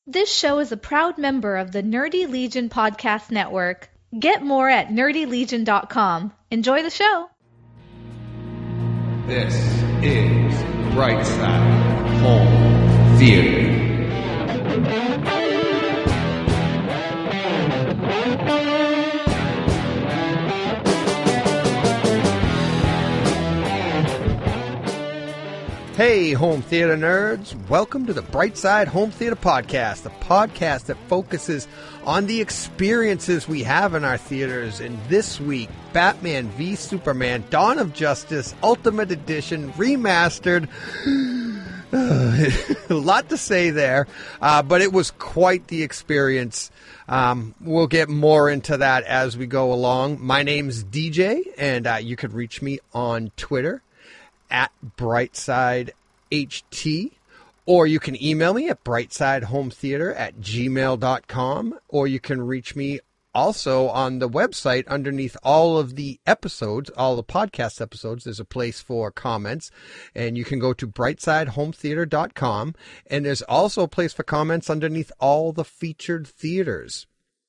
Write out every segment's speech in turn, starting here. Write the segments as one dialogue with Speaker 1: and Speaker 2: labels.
Speaker 1: This show is a proud member of the Nerdy Legion Podcast Network. Get more at nerdylegion.com. Enjoy the show.
Speaker 2: This is Brightside Home Theater.
Speaker 3: Hey, home theater nerds. Welcome to the Brightside Home Theater Podcast, the podcast that focuses on the experiences we have in our theaters. And this week, Batman v Superman, Dawn of Justice, Ultimate Edition, Remastered. A lot to say there, but it was quite the experience. We'll get more into that as we go along. My name's DJ, and you can reach me on Twitter at BrightsideHT, or you can email me at brightsidehometheater@gmail.com, or you can reach me also on the website underneath all of the episodes, all the podcast episodes. There's a place for comments, and you can go to brightsidehometheater.com, and there's also a place for comments underneath all the featured theaters.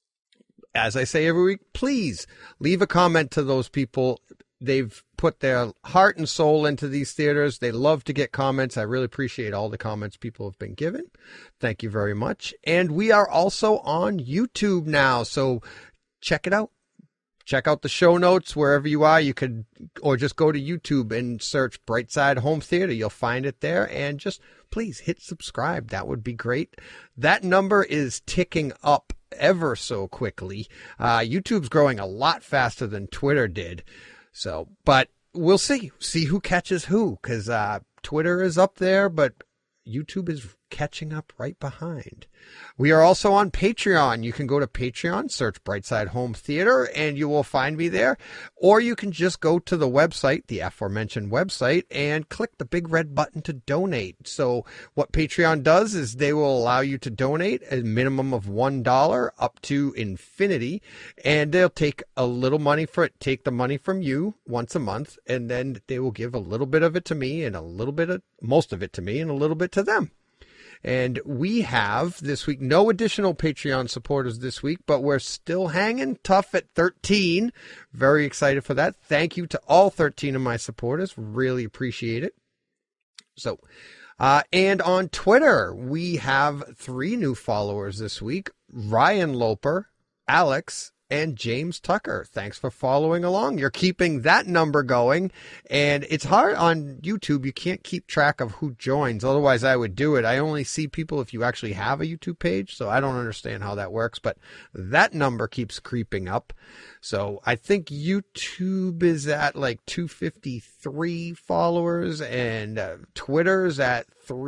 Speaker 3: As I say every week, please leave a comment to those people. They've put their heart and soul into these theaters. They love to get comments. I really appreciate all the comments people have been given. Thank you very much. And we are also on YouTube now, so check it out. Check out the show notes wherever you are. You could, or just go to YouTube and search Brightside Home Theater. You'll find it there. And just please hit subscribe. That would be great. That number is ticking up ever so quickly. YouTube's growing a lot faster than Twitter did. So, but we'll see who catches who, because Twitter is up there, but YouTube is catching up right behind. We are also on Patreon. You can go to Patreon, search Brightside Home Theater, and you will find me there. Or you can just go to the website, the aforementioned website, and click the big red button to donate. So what Patreon does is they will allow you to donate a minimum of $1 up to infinity, and they'll take a little money for it, take the money from you once a month, and then they will give a little bit of it to me and most of it to me and a little bit to them. And we have this week no additional Patreon supporters this week, but we're still hanging tough at 13. Very excited for that. Thank you to all 13 of my supporters. Really appreciate it. So, and on Twitter, we have 3 new followers this week: Ryan Loper, Alex, and James Tucker. Thanks for following along. You're keeping that number going. And it's hard on YouTube. You can't keep track of who joins. Otherwise, I would do it. I only see people if you actually have a YouTube page. So I don't understand how that works. But that number keeps creeping up. So I think YouTube is at like 253 followers. And Twitter's at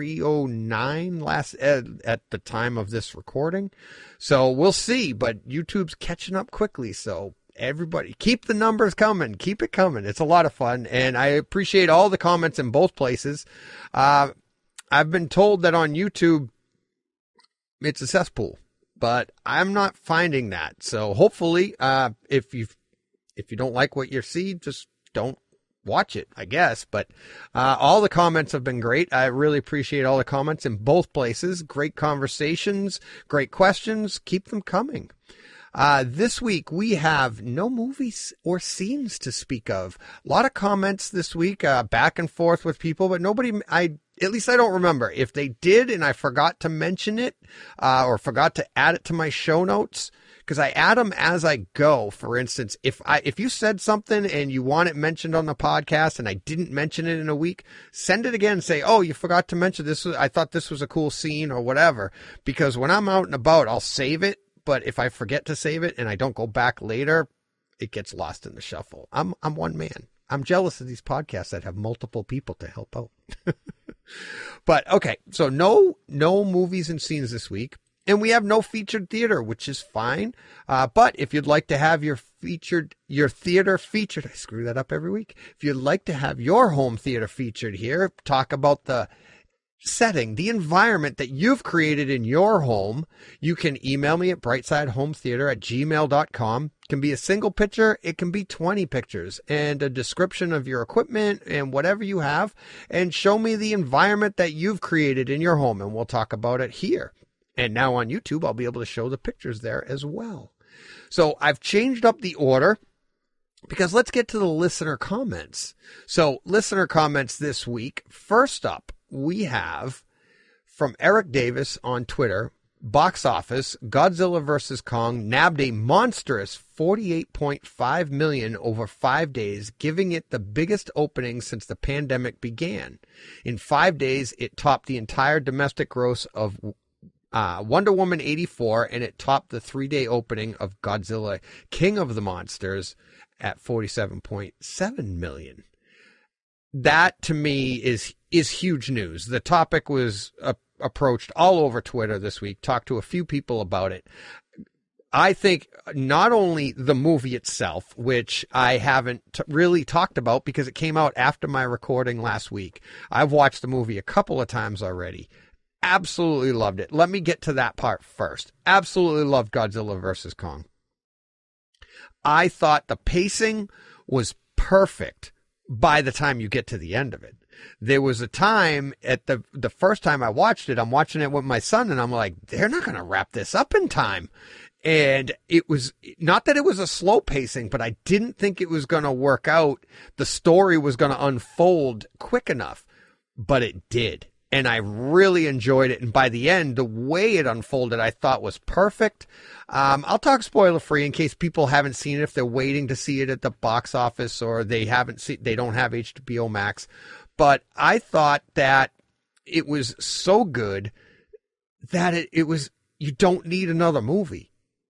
Speaker 3: 309 at the time of this recording. So we'll see, but YouTube's catching up quickly. So everybody, keep the numbers coming. Keep it coming. It's a lot of fun, and I appreciate all the comments in both places. I've been told that on YouTube it's a cesspool, but I'm not finding that. So hopefully, if you don't like what you see, just don't watch it, I guess. But all the comments have been great. I really appreciate all the comments in both places. Great conversations, great questions. Keep them coming. This week we have no movies or scenes to speak of. A lot of comments this week, back and forth with people, but nobody, at least I don't remember. If they did and I forgot to mention it, or forgot to add it to my show notes, because I add them as I go. For instance, if you said something and you want it mentioned on the podcast and I didn't mention it in a week, send it again and say, oh, you forgot to mention this. I thought this was a cool scene or whatever. Because when I'm out and about, I'll save it. But if I forget to save it and I don't go back later, it gets lost in the shuffle. I'm one man. I'm jealous of these podcasts that have multiple people to help out. But okay, so no movies and scenes this week. And we have no featured theater, which is fine. But if you'd like to have your theater featured, I screw that up every week. If you'd like to have your home theater featured here, talk about the setting, the environment that you've created in your home, you can email me at brightsidehometheater@gmail.com. It can be a single picture. It can be 20 pictures and a description of your equipment and whatever you have, and show me the environment that you've created in your home, and we'll talk about it here. And now on YouTube, I'll be able to show the pictures there as well. So I've changed up the order because let's get to the listener comments. So listener comments this week. First up, we have from Eric Davis on Twitter, box office, Godzilla vs. Kong nabbed a monstrous $48.5 million over 5 days, giving it the biggest opening since the pandemic began. In 5 days, it topped the entire domestic gross of Wonder Woman 84, and it topped the 3-day opening of Godzilla King of the Monsters at $47.7 million. That, to me, is huge news. The topic was approached all over Twitter this week, talked to a few people about it. I think not only the movie itself, which I haven't really talked about because it came out after my recording last week. I've watched the movie a couple of times already. Absolutely loved it. Let me get to that part first. Absolutely loved Godzilla vs. Kong. I thought the pacing was perfect by the time you get to the end of it. There was a time at the first time I watched it, I'm watching it with my son, and I'm like, they're not going to wrap this up in time. And it was not that it was a slow pacing, but I didn't think it was going to work out. The story was going to unfold quick enough, but it did. And I really enjoyed it. And by the end, the way it unfolded, I thought was perfect. I'll talk spoiler free in case people haven't seen it, if they're waiting to see it at the box office or they don't have HBO Max. But I thought that it was so good that it was, you don't need another movie.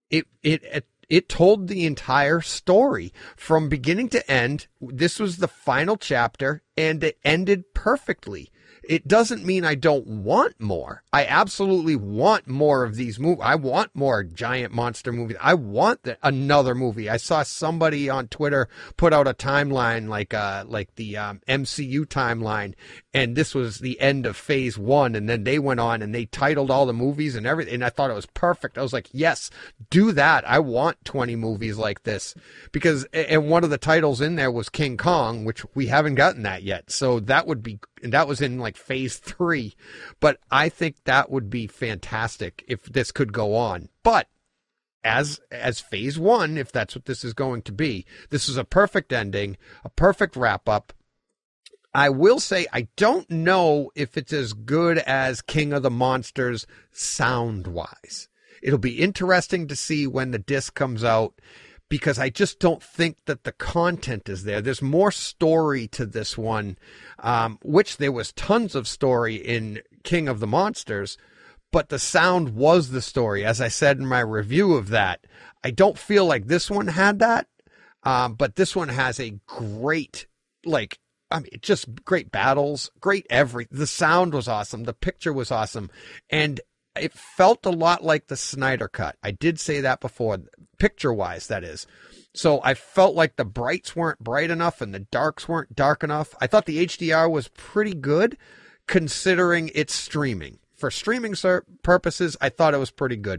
Speaker 3: It told the entire story from beginning to end. This was the final chapter, and it ended perfectly. It doesn't mean I don't want more. I absolutely want more of these movies. I want more giant monster movies. I want another movie. I saw somebody on Twitter put out a timeline like the MCU timeline, and this was the end of phase 1, and then they went on and they titled all the movies and everything, and I thought it was perfect. I was like, yes, do that. I want 20 movies like this, because, and one of the titles in there was King Kong, which we haven't gotten that yet. So that was in like phase 3, but I think that would be fantastic if this could go on. But as phase 1, if that's what this is going to be, this is a perfect ending, a perfect wrap up. I will say, I don't know if it's as good as King of the Monsters sound wise. It'll be interesting to see when the disc comes out, because I just don't think that the content is there. There's more story to this one, which there was tons of story in King of the Monsters, but the sound was the story. As I said in my review of that, I don't feel like this one had that, but this one has a great, just great battles, the sound was awesome. The picture was awesome. And it felt a lot like the Snyder Cut. I did say that before, picture-wise, that is. So I felt like the brights weren't bright enough and the darks weren't dark enough. I thought the HDR was pretty good, considering it's streaming. For streaming purposes, I thought it was pretty good.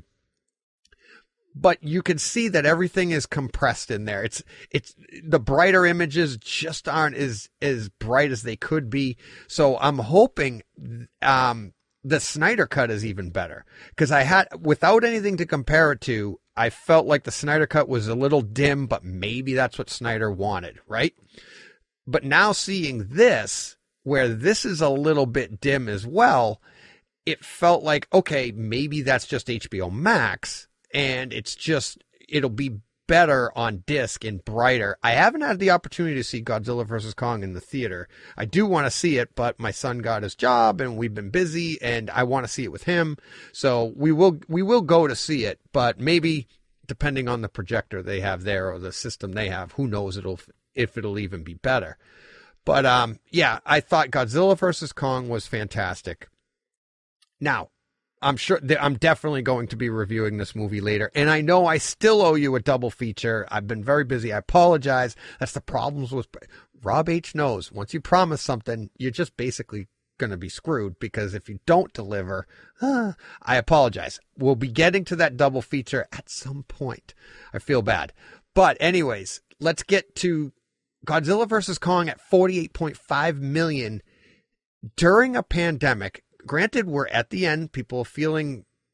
Speaker 3: But you can see that everything is compressed in there. It's the brighter images just aren't as bright as they could be. So I'm hoping the Snyder Cut is even better, because without anything to compare it to, I felt like the Snyder Cut was a little dim, but maybe that's what Snyder wanted, right? But now seeing this, where this is a little bit dim as well, it felt like, okay, maybe that's just HBO Max, and it'll be better on disc and brighter. I haven't had the opportunity to see Godzilla vs. Kong in the theater. I do want to see it, but my son got his job and we've been busy, and I want to see it with him. So we will go to see it, but maybe depending on the projector they have there or the system they have, who knows if it'll even be better. But yeah, I thought Godzilla vs. Kong was fantastic. Now, I'm sure I'm definitely going to be reviewing this movie later. And I know I still owe you a double feature. I've been very busy. I apologize. That's the problems with Rob H. knows. Once you promise something, you're just basically going to be screwed, because if you don't deliver, I apologize. We'll be getting to that double feature at some point. I feel bad. But anyways, let's get to Godzilla vs. Kong at $48.5 million during a pandemic. Granted, we're at the end. People are feeling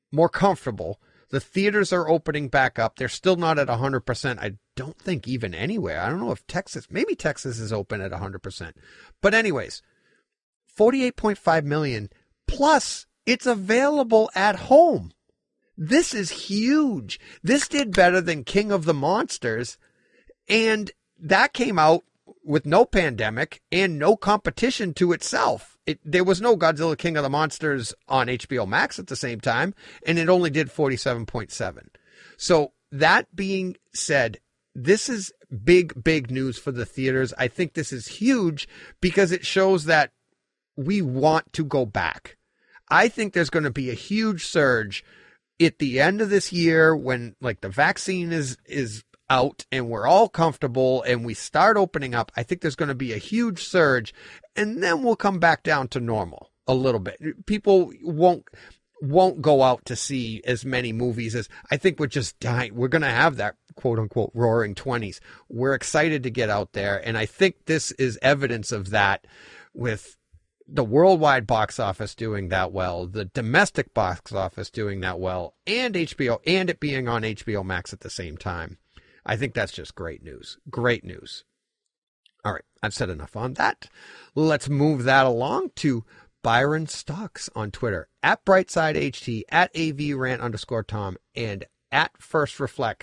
Speaker 3: more comfortable. The theaters are opening back up. They're still not at 100%. I don't think even anywhere. I don't know if maybe Texas is open at 100%. But anyways, 48.5 million plus it's available at home. This is huge. This did better than King of the Monsters. And that came out with no pandemic and no competition to itself. There was no Godzilla King of the Monsters on HBO Max at the same time, and it only did 47.7. So that being said, this is big, big news for the theaters. I think this is huge because it shows that we want to go back. I think there's going to be a huge surge at the end of this year when like the vaccine is out and we're all comfortable and we start opening up. I think there's going to be a huge surge, and then we'll come back down to normal a little bit. People won't go out to see as many movies as I think we're just dying. We're going to have that quote unquote roaring 20s. We're excited to get out there. And I think this is evidence of that with the worldwide box office doing that well, the domestic box office doing that well, and HBO and it being on HBO Max at the same time. I think that's just great news. Great news. All right, I've said enough on that. Let's move that along to Byron Stocks on Twitter, at BrightSideHT, at AVRant_Tom, and at First Reflect.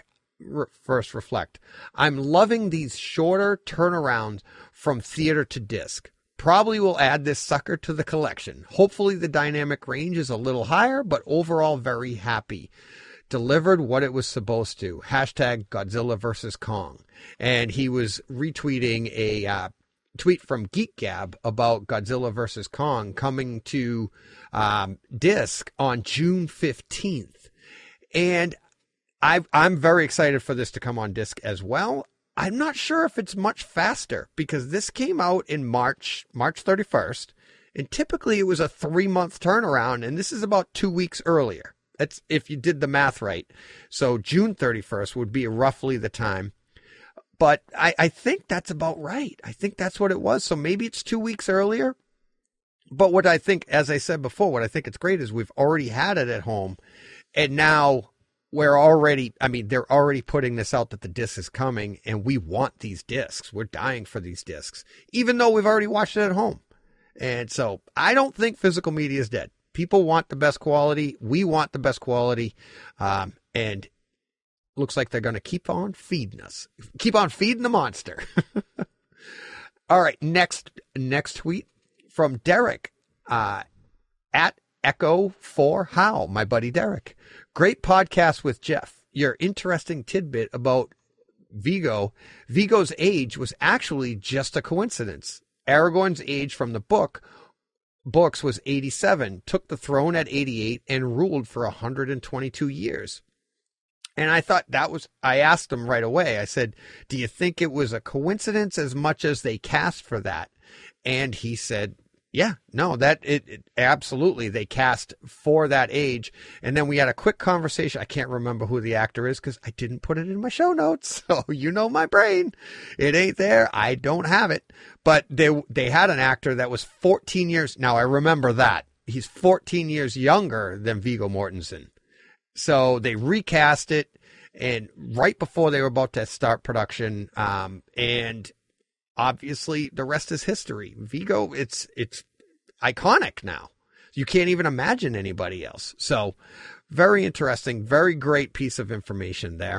Speaker 3: I'm loving these shorter turnarounds from theater to disc. Probably will add this sucker to the collection. Hopefully the dynamic range is a little higher, but overall very happy. Delivered what it was supposed to. Hashtag Godzilla vs. Kong. And he was retweeting a tweet from Geek Gab about Godzilla vs. Kong coming to disc on June 15th. And I'm very excited for this to come on disc as well. I'm not sure if it's much faster because this came out in March 31st. And typically it was a 3-month turnaround. And this is about 2 weeks earlier. That's if you did the math right. So June 31st would be roughly the time. But I think that's about right. I think that's what it was. So maybe it's 2 weeks earlier. But what I think, as I said before, what I think it's great is we've already had it at home. And now they're already putting this out that the disc is coming. And we want these discs. We're dying for these discs, even though we've already watched it at home. And so I don't think physical media is dead. People want the best quality. We want the best quality. And looks like they're going to keep on feeding us. Keep on feeding the monster. All right. Next tweet from Derek at Echo4How, my buddy Derek. Great podcast with Jeff. Your interesting tidbit about Vigo. Vigo's age was actually just a coincidence. Aragorn's age from the books was 87, took the throne at 88, and ruled for 122 years. And I thought I asked him right away. I said, do you think it was a coincidence as much as they cast for that? And he said, yeah, no, that it absolutely. They cast for that age. And then we had a quick conversation. I can't remember who the actor is because I didn't put it in my show notes. So you know my brain. It ain't there. I don't have it. But they had an actor that was 14 years. Now I remember that. He's 14 years younger than Viggo Mortensen. So they recast it, and right before they were about to start production, and obviously the rest is history. Viggo, it's iconic now. You can't even imagine anybody else. So very interesting, very great piece of information there.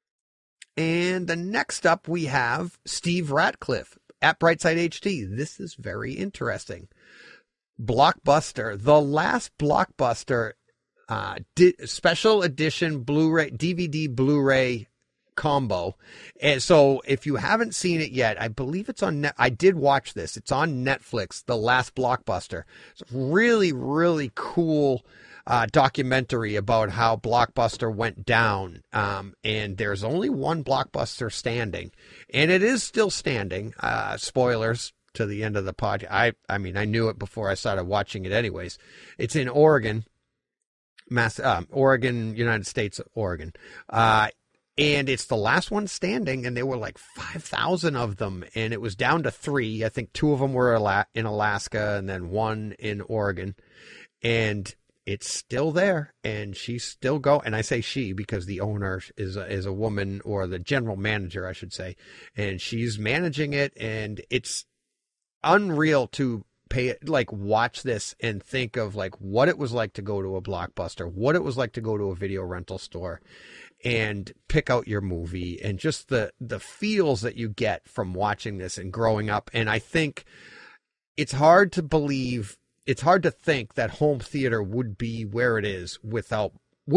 Speaker 3: And the next up we have Steve Ratcliffe at Brightside HT. This is very interesting. Blockbuster, the last Blockbuster special edition Blu-ray, DVD Blu-ray combo. And so if you haven't seen it yet, I believe it's on I did watch this. It's on Netflix, The Last Blockbuster. It's a really, really cool documentary about how Blockbuster went down. And there's only one Blockbuster standing, and it is still standing. Spoilers to the end of the podcast. I mean, I knew it before I started watching it anyways. It's in Oregon. Oregon, United States, Oregon. And it's the last one standing, and there were like 5,000 of them, and it was down to 3. I think 2 of them were in Alaska and then 1 in Oregon. And it's still there, and she's still go. And I say she because the owner is a woman, or the general manager, I should say, and she's managing it, and it's unreal to watch this and think of like what it was like to go to a Blockbuster, what it was like to go to a video rental store and pick out your movie, and just the feels that you get from watching this and growing up. And I think it's hard to think that home theater wouldn't be where it is without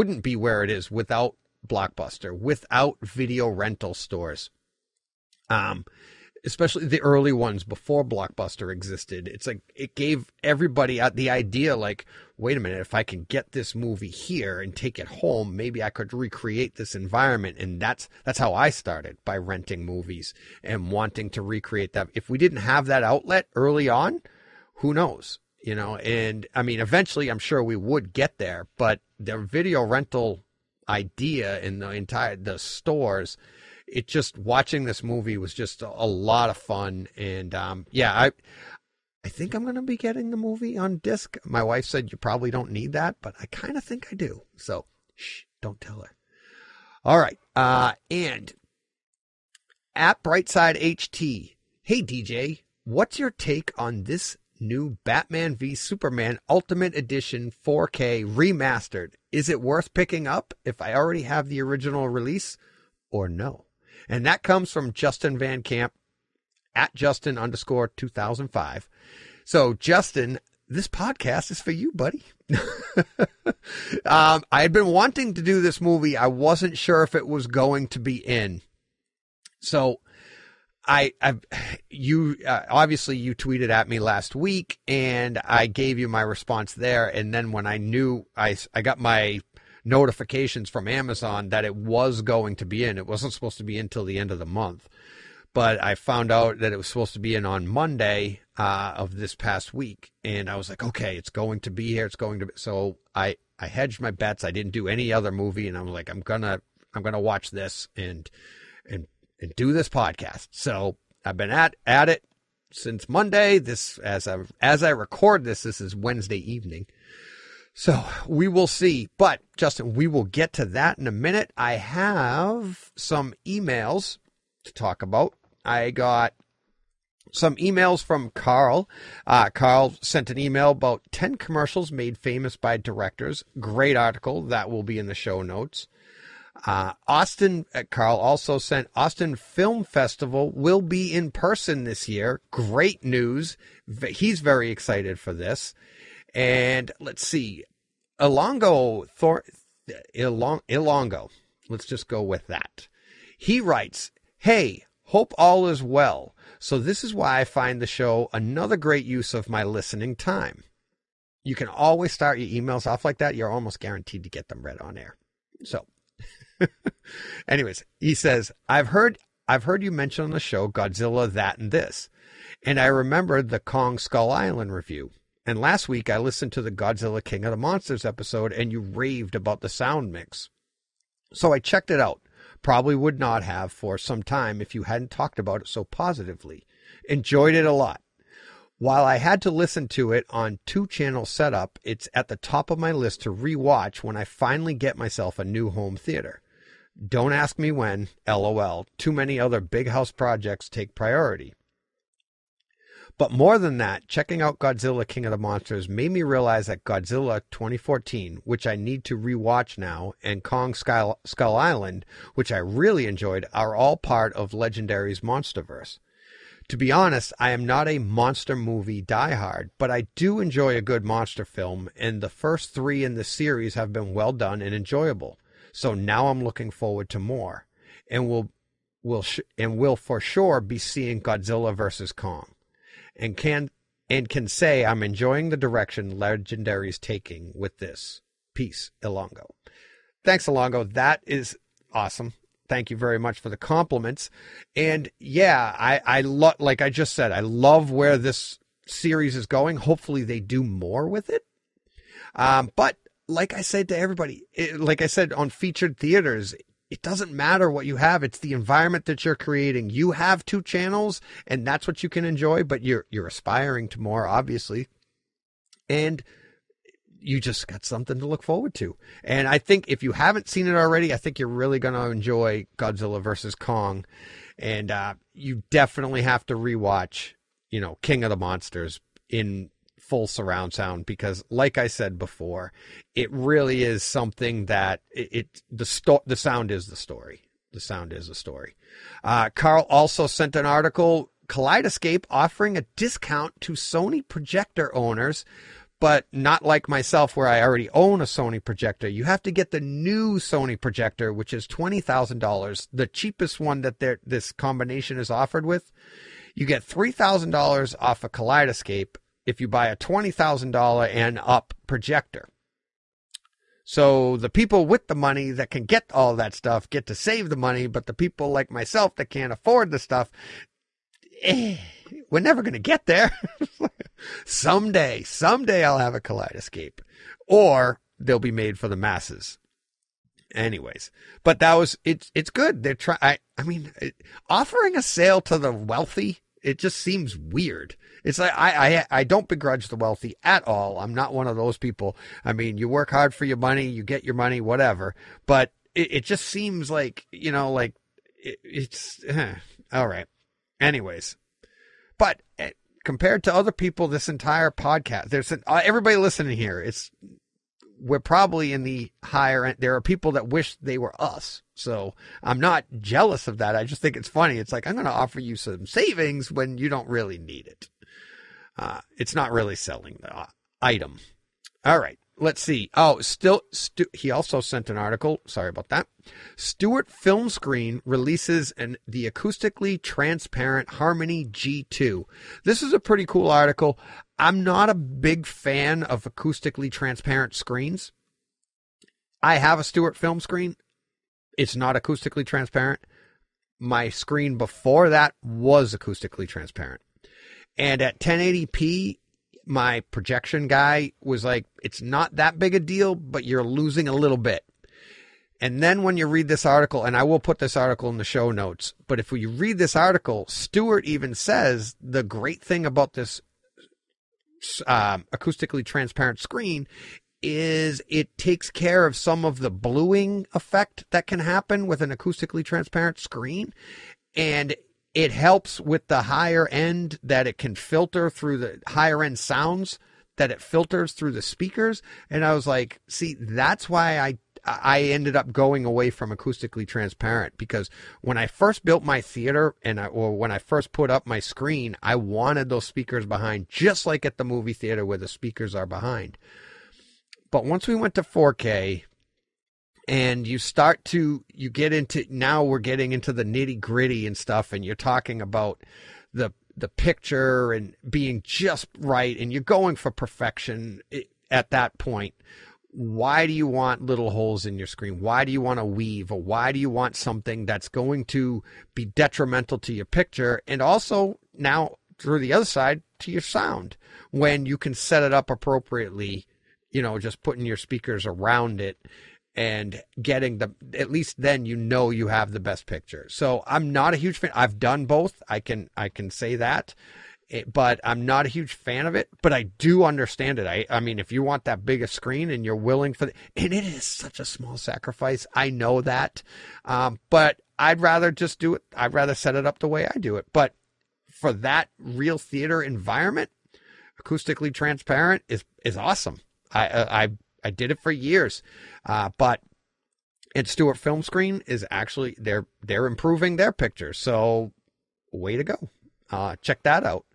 Speaker 3: Blockbuster, without video rental stores. Especially the early ones before Blockbuster existed. It's like it gave everybody the idea, like, wait a minute, if I can get this movie here and take it home, maybe I could recreate this environment. And that's how I started, by renting movies and wanting to recreate that. If we didn't have that outlet early on, who knows? You know, and I mean, eventually I'm sure we would get there, but the video rental idea in the stores, it just, watching this movie was just a lot of fun. And I think I'm going to be getting the movie on disc. My wife said you probably don't need that, but I kind of think I do. So shh, don't tell her. All right. And at Brightside HT, hey DJ, what's your take on this new Batman v Superman Ultimate Edition 4K remastered? Is it worth picking up if I already have the original release, or no? And that comes from Justin Van Camp at Justin_2005. So Justin, this podcast is for you, buddy. I had been wanting to do this movie. I wasn't sure if it was going to be in. So obviously you tweeted at me last week, and I gave you my response there. And then when I knew I got my notifications from Amazon that it was going to be in, it wasn't supposed to be in until the end of the month, but I found out that it was supposed to be in on Monday of this past week. And I was like, okay, it's going to be here. So I hedged my bets. I didn't do any other movie. And I'm like, I'm going to watch this and do this podcast. So I've been at it since Monday. This, as I record this is Wednesday evening. So we will see. But Justin, we will get to that in a minute. I have some emails to talk about. I got some emails from Carl. Carl sent an email about 10 commercials made famous by directors. Great article. That will be in the show notes. Carl also sent Austin Film Festival will be in person this year. Great news. He's very excited for this. And let's see, Ilongo. Let's just go with that. He writes, hey, hope all is well. So this is why I find the show another great use of my listening time. You can always start your emails off like that. You're almost guaranteed to get them read on air. So anyways, he says, I've heard you mention on the show Godzilla That and This, and I remembered the Kong Skull Island review. And last week I listened to the Godzilla King of the Monsters episode, and you raved about the sound mix. So I checked it out. Probably would not have for some time if you hadn't talked about it so positively. Enjoyed it a lot. While I had to listen to it on 2-channel setup, it's at the top of my list to rewatch when I finally get myself a new home theater. Don't ask me when, LOL. Too many other big house projects take priority. But more than that, checking out Godzilla King of the Monsters made me realize that Godzilla 2014, which I need to rewatch now, and Kong Skull Island, which I really enjoyed, are all part of Legendary's Monsterverse. To be honest, I am not a monster movie diehard, but I do enjoy a good monster film, and the first 3 in the series have been well done and enjoyable. So now I'm looking forward to more, and will for sure be seeing Godzilla vs. Kong. And can say I'm enjoying the direction Legendary's taking with this. Peace, Ilongo. Thanks, Ilongo. That is awesome. Thank you very much for the compliments. And yeah, I love, like I just said, I love where this series is going. Hopefully they do more with it. But like I said to everybody, like I said on Featured Theaters, it doesn't matter what you have. It's the environment that you're creating. You have 2 channels and that's what you can enjoy, but you're aspiring to more, obviously. And you just got something to look forward to. And I think if you haven't seen it already, I think you're really going to enjoy Godzilla vs. Kong. And you definitely have to rewatch, King of the Monsters in full surround sound, because like I said before, it really is something that the sound is the story. The sound is the story. Carl also sent an article, Kaleidoscape offering a discount to Sony projector owners, but not like myself where I already own a Sony projector. You have to get the new Sony projector, which is $20,000, the cheapest one that this combination is offered with. You get $3,000 off a Kaleidoscape if you buy a $20,000 and up projector. So the people with the money that can get all that stuff get to save the money, but the people like myself that can't afford the stuff, we're never going to get there. Someday I'll have a Kaleidoscape, or they'll be made for the masses. Anyways, but it's good. They're offering a sale to the wealthy, it just seems weird. It's like, I don't begrudge the wealthy at all. I'm not one of those people. I mean, you work hard for your money, you get your money, whatever. But it just seems like, all right. Anyways, but compared to other people, this entire podcast, everybody listening here, we're probably in the higher end. There are people that wish they were us. So I'm not jealous of that. I just think it's funny. It's like, I'm going to offer you some savings when you don't really need it. It's not really selling the item. All right. Let's see. Oh, he also sent an article. Sorry about that. Stewart Film Screen releases the acoustically transparent Harmony G2. This is a pretty cool article. I'm not a big fan of acoustically transparent screens. I have a Stewart Film Screen. It's not acoustically transparent. My screen before that was acoustically transparent. And at 1080p, my projection guy was like, it's not that big a deal, but you're losing a little bit. And then when you read this article, and I will put this article in the show notes, but if you read this article, Stewart even says the great thing about this acoustically transparent screen is it takes care of some of the bluing effect that can happen with an acoustically transparent screen. And it helps with the higher end, that it can filter through the higher end sounds, that it filters through the speakers. And I was like, see, that's why I ended up going away from acoustically transparent, because when I first built my theater or when I first put up my screen, I wanted those speakers behind, just like at the movie theater where the speakers are behind. But once we went to 4K, and you get into, now we're getting into the nitty gritty and stuff, and you're talking about the picture and being just right, and you're going for perfection at that point. Why do you want little holes in your screen? Why do you want to weave? Or why do you want something that's going to be detrimental to your picture? And also now through the other side, to your sound, when you can set it up appropriately, just putting your speakers around it and getting at least then you have the best picture. So I'm not a huge fan. I've done both. I can say that, but I'm not a huge fan of it, but I do understand it. I mean, if you want that bigger screen and you're willing and it is such a small sacrifice. I know that. But I'd rather just do it. I'd rather set it up the way I do it. But for that real theater environment, acoustically transparent is awesome. I did it for years, but Stewart Film Screen is actually they're improving their pictures. So way to go! Check that out.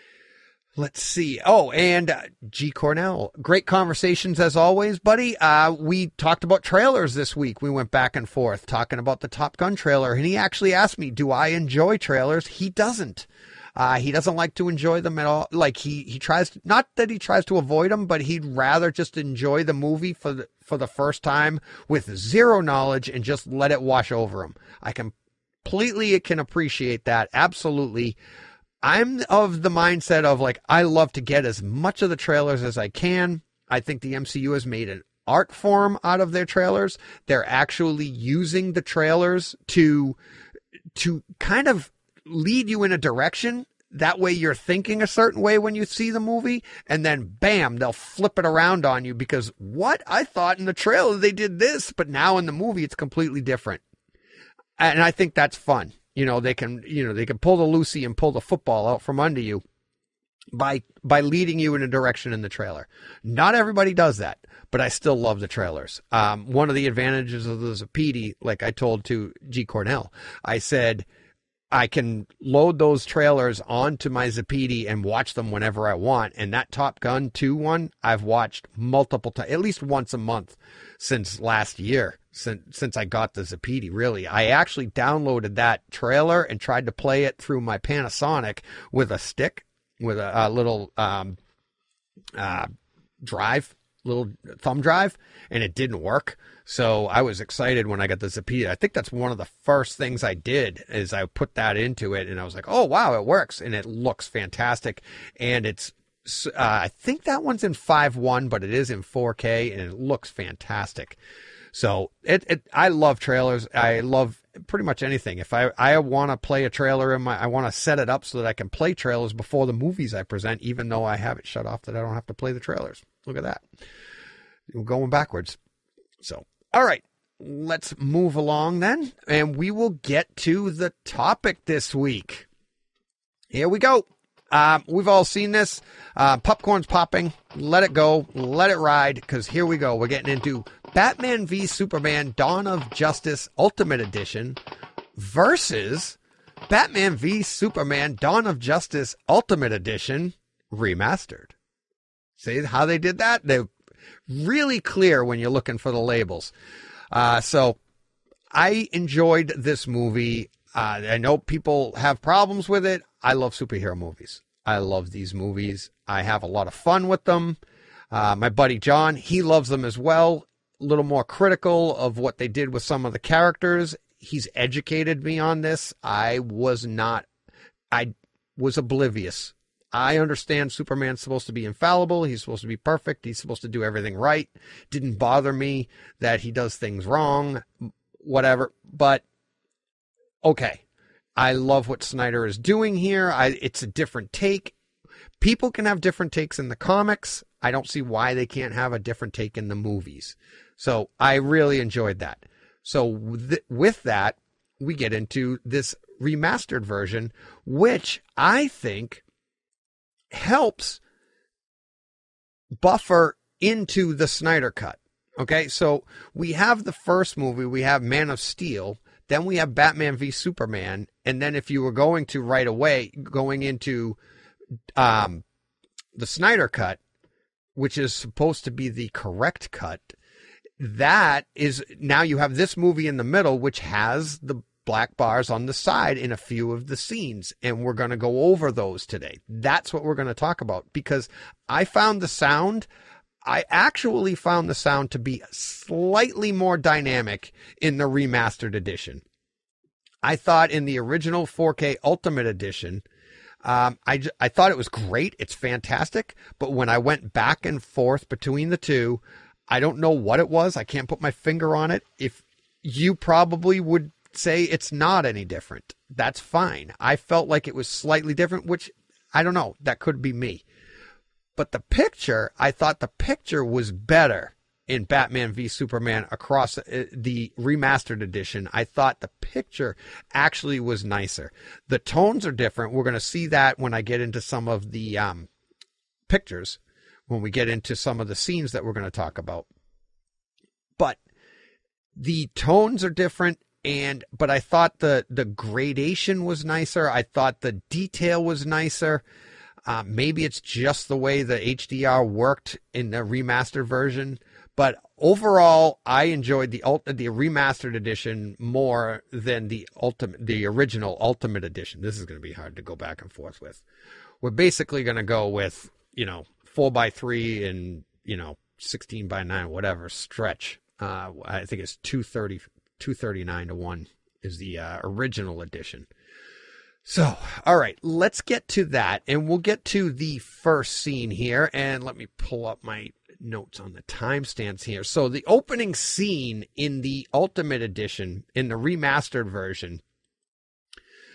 Speaker 3: Let's see. Oh, and G. Cornell, great conversations as always, buddy. We talked about trailers this week. We went back and forth talking about the Top Gun trailer, and he actually asked me, "Do I enjoy trailers?" He doesn't. He doesn't like to enjoy them at all. Like he tries to, not that he tries to avoid them, but he'd rather just enjoy the movie for the first time with zero knowledge and just let it wash over him. I completely can appreciate that. Absolutely. I'm of the mindset of like, I love to get as much of the trailers as I can. I think the MCU has made an art form out of their trailers. They're actually using the trailers to kind of lead you in a direction That way you're thinking a certain way when you see the movie, and then bam, they'll flip it around on you because what? I thought in the trailer they did this, but now in the movie it's completely different. And I think that's fun. They can pull the Lucy and pull the football out from under you by leading you in a direction in the trailer. Not everybody does that, but I still love the trailers. One of the advantages of the Zapedi, like I told to G. Cornell, I said, I can load those trailers onto my Zapedi and watch them whenever I want. And that Top Gun 2 one, I've watched multiple times, at least once a month since last year, since I got the Zapedi, really. I actually downloaded that trailer and tried to play it through my Panasonic with a stick, with a little drive, little thumb drive, and it didn't work. So I was excited when I got the Zapedi. I think that's one of the first things I did is I put that into it, and I was like, oh, wow, it works, and it looks fantastic. And it's, I think that one's in 5.1, but it is in 4K, and it looks fantastic. So I love trailers. I love pretty much anything. If I want to play a trailer I want to set it up so that I can play trailers before the movies I present, even though I have it shut off that I don't have to play the trailers. Look at that. We're going backwards. So, all right, let's move along then, and we will get to the topic this week. Here we go. We've all seen this. Popcorn's popping. Let it go. Let it ride, because here we go. We're getting into Batman v Superman Dawn of Justice Ultimate Edition versus Batman v Superman Dawn of Justice Ultimate Edition Remastered. See how they did that? They're really clear when you're looking for the labels. So I enjoyed this movie. I know people have problems with it. I love superhero movies. I love these movies. I have a lot of fun with them. My buddy John, he loves them as well. A little more critical of what they did with some of the characters. He's educated me on this. I was oblivious. I understand Superman's supposed to be infallible. He's supposed to be perfect. He's supposed to do everything right. Didn't bother me that he does things wrong, whatever. But, okay. I love what Snyder is doing here. It's a different take. People can have different takes in the comics. I don't see why they can't have a different take in the movies. So I really enjoyed that. So with that, we get into this remastered version, which I think helps buffer into the Snyder Cut. Okay, so we have the first movie, we have Man of Steel, then we have Batman v Superman, and then if you were going to right away, going into the Snyder Cut, which is supposed to be the correct cut, that is, now you have this movie in the middle, which has the black bars on the side in a few of the scenes, and we're going to go over those today. That's what we're going to talk about, because I actually found the sound to be slightly more dynamic in the remastered edition. I thought in the original 4K Ultimate Edition, I thought it was great. It's fantastic. But when I went back and forth between the two, I don't know what it was. I can't put my finger on it. If you probably would say it's not any different, that's fine. I felt like it was slightly different, which I don't know. That could be me. But the picture, I thought the picture was better in Batman v Superman across the remastered edition. I thought the picture actually was nicer. The tones are different. We're going to see that when I get into some of the pictures, when we get into some of the scenes that we're going to talk about. But the tones are different. But I thought the gradation was nicer. I thought the detail was nicer. Maybe it's just the way the HDR worked in the remastered version. But overall, I enjoyed the remastered edition more than the original Ultimate Edition. This is going to be hard to go back and forth with. We're basically going to go with, 4x3 and, 16x9, whatever stretch. I think it's 239 to 1 is the original edition. So, all right, let's get to that, and we'll get to the first scene here, and let me pull up my notes on the timestamps here. So the opening scene in the Ultimate Edition, in the remastered version,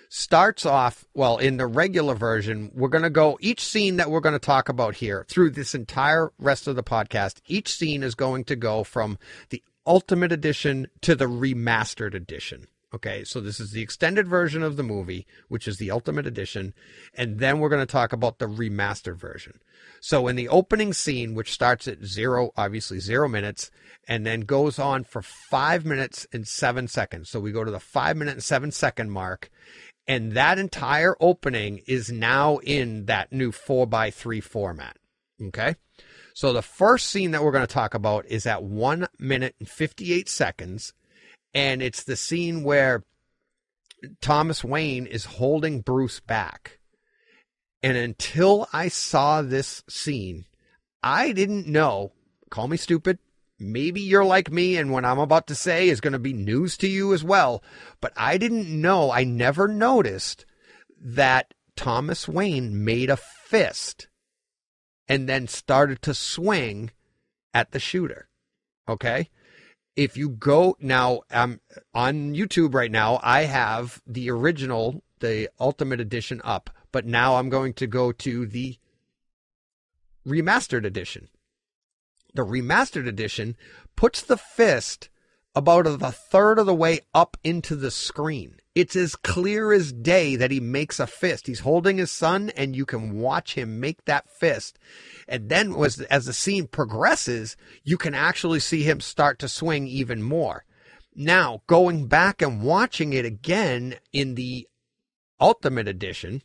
Speaker 3: starts off, well, in the regular version, we're going to go, each scene that we're going to talk about here through this entire rest of the podcast, each scene is going to go from the Ultimate Edition to the Remastered Edition. Okay, so this is the extended version of the movie, which is the Ultimate Edition, and then we're going to talk about the remastered version. So in the opening scene, which starts at 0 minutes, and then goes on for 5 minutes and 7 seconds. So we go to the 5 minute and 7 second mark, and that entire opening is now in that new 4:3 format. Okay, so the first scene that we're going to talk about is at 1 minute and 58 seconds. And it's the scene where Thomas Wayne is holding Bruce back. And until I saw this scene, I didn't know, call me stupid, maybe you're like me and what I'm about to say is going to be news to you as well, but I didn't know, I never noticed that Thomas Wayne made a fist and then started to swing at the shooter. Okay? If you go now, on YouTube right now, I have the original, the Ultimate Edition up, but now I'm going to go to the Remastered Edition. The Remastered Edition puts the fist about a third of the way up into the screen. It's as clear as day that he makes a fist. He's holding his son, and you can watch him make that fist. And then as the scene progresses, you can actually see him start to swing even more. Now, going back and watching it again in the Ultimate Edition,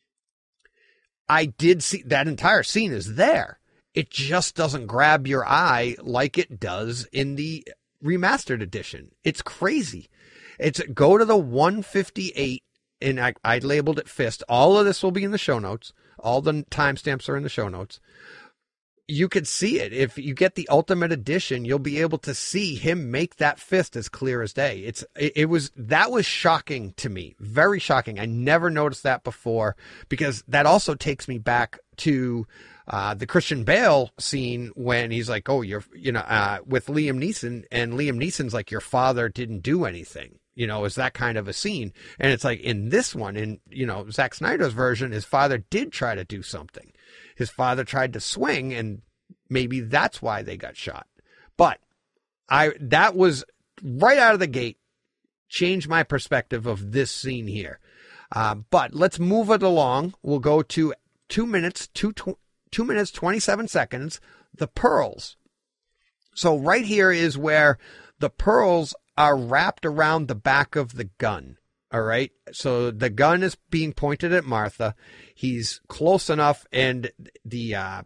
Speaker 3: I did see that entire scene is there. It just doesn't grab your eye like it does in the Remastered Edition. It's crazy. It's go to the 158, and I labeled it fist. All of this will be in the show notes. All the timestamps are in the show notes. You could see it. If you get the Ultimate Edition, you'll be able to see him make that fist as clear as day. That was shocking to me. Very shocking. I never noticed that before, because that also takes me back to the Christian Bale scene when he's like, with Liam Neeson, and Liam Neeson's like, your father didn't do anything. Is that kind of a scene. And it's like in this one, in, Zack Snyder's version, his father did try to do something. His father tried to swing, and maybe that's why they got shot. But that was right out of the gate, changed my perspective of this scene here. But let's move it along. We'll go to 2 minutes, 2 minutes, 27 seconds, the pearls. So right here is where the pearls are wrapped around the back of the gun. All right. So the gun is being pointed at Martha. He's close enough, and the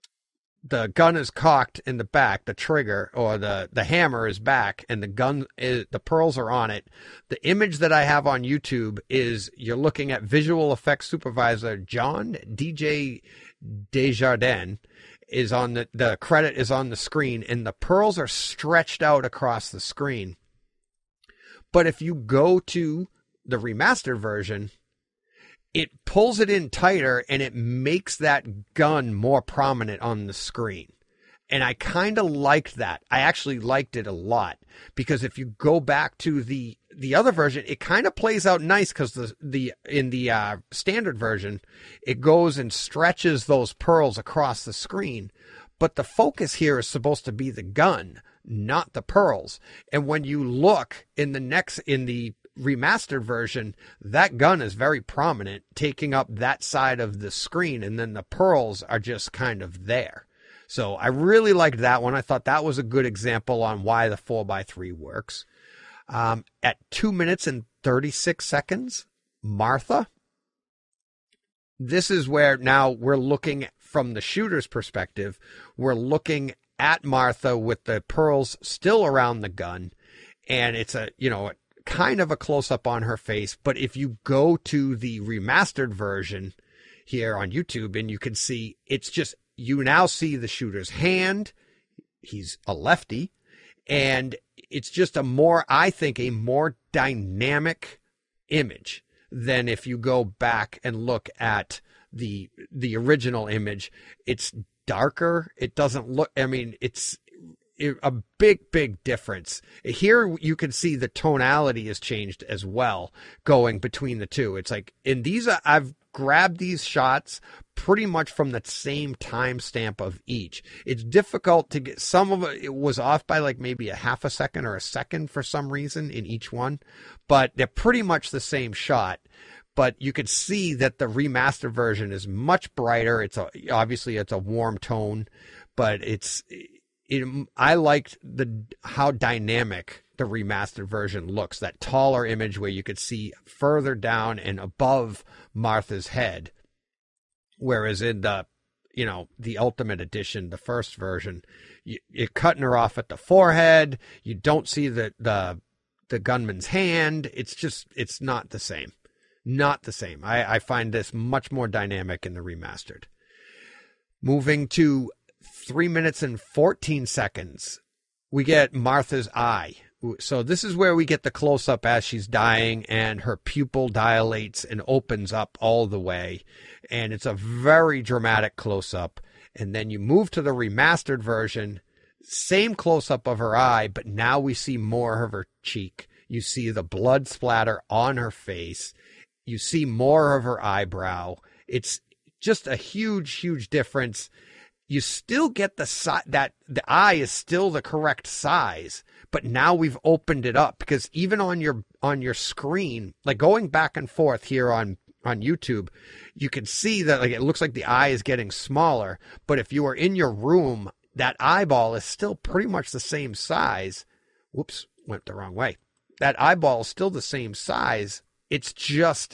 Speaker 3: gun is cocked in the back. The trigger, or the hammer, is back, and the pearls are on it. The image that I have on YouTube is, you're looking at visual effects supervisor John DJ Desjardins is on the credit is on the screen, and the pearls are stretched out across the screen. But if you go to the remastered version, it pulls it in tighter, and it makes that gun more prominent on the screen. And I kind of liked that. I actually liked it a lot, because if you go back to the other version, it kind of plays out nice, because in the standard version, it goes and stretches those pearls across the screen. But the focus here is supposed to be the gun, not the pearls. And when you look in the remastered version, that gun is very prominent, taking up that side of the screen, and then the pearls are just kind of there. So I really liked that one. I thought that was a good example on why the 4:3 works. At 2 minutes and 36 seconds, Martha. This is where now we're looking from the shooter's perspective. We're looking at Martha with the pearls still around the gun, and it's kind of a close-up on her face. But if you go to the remastered version here on YouTube, and you can see, it's just, you now see the shooter's hand. He's a lefty, and it's just a more dynamic image than if you go back and look at the original image. It's darker. It doesn't look, a big difference. Here you can see the tonality has changed as well going between the two. It's like in these, I've grabbed these shots pretty much from the same timestamp of each. It's difficult to get, some of it was off by like maybe a half a second or a second for some reason in each one, but they're pretty much the same shot. But you could see that the remastered version is much brighter. Obviously it's a warm tone, but I liked how dynamic the remastered version looks. That taller image where you could see further down and above Martha's head, whereas in the Ultimate Edition, the first version, you're cutting her off at the forehead. You don't see the gunman's hand. It's not the same. Not the same. I find this much more dynamic in the remastered. Moving to 3 minutes and 14 seconds, we get Martha's eye. So this is where we get the close-up as she's dying, and her pupil dilates and opens up all the way. And it's a very dramatic close-up. And then you move to the remastered version, same close-up of her eye, but now we see more of her cheek. You see the blood splatter on her face. You see more of her eyebrow. It's just a huge difference. You still get that the eye is still the correct size, but now we've opened it up, because even on your screen, like going back and forth here on YouTube, you can see that like it looks like the eye is getting smaller, but if you are in your room, that eyeball is still pretty much the same size. Whoops, went the wrong way. That eyeball is still the same size. It's just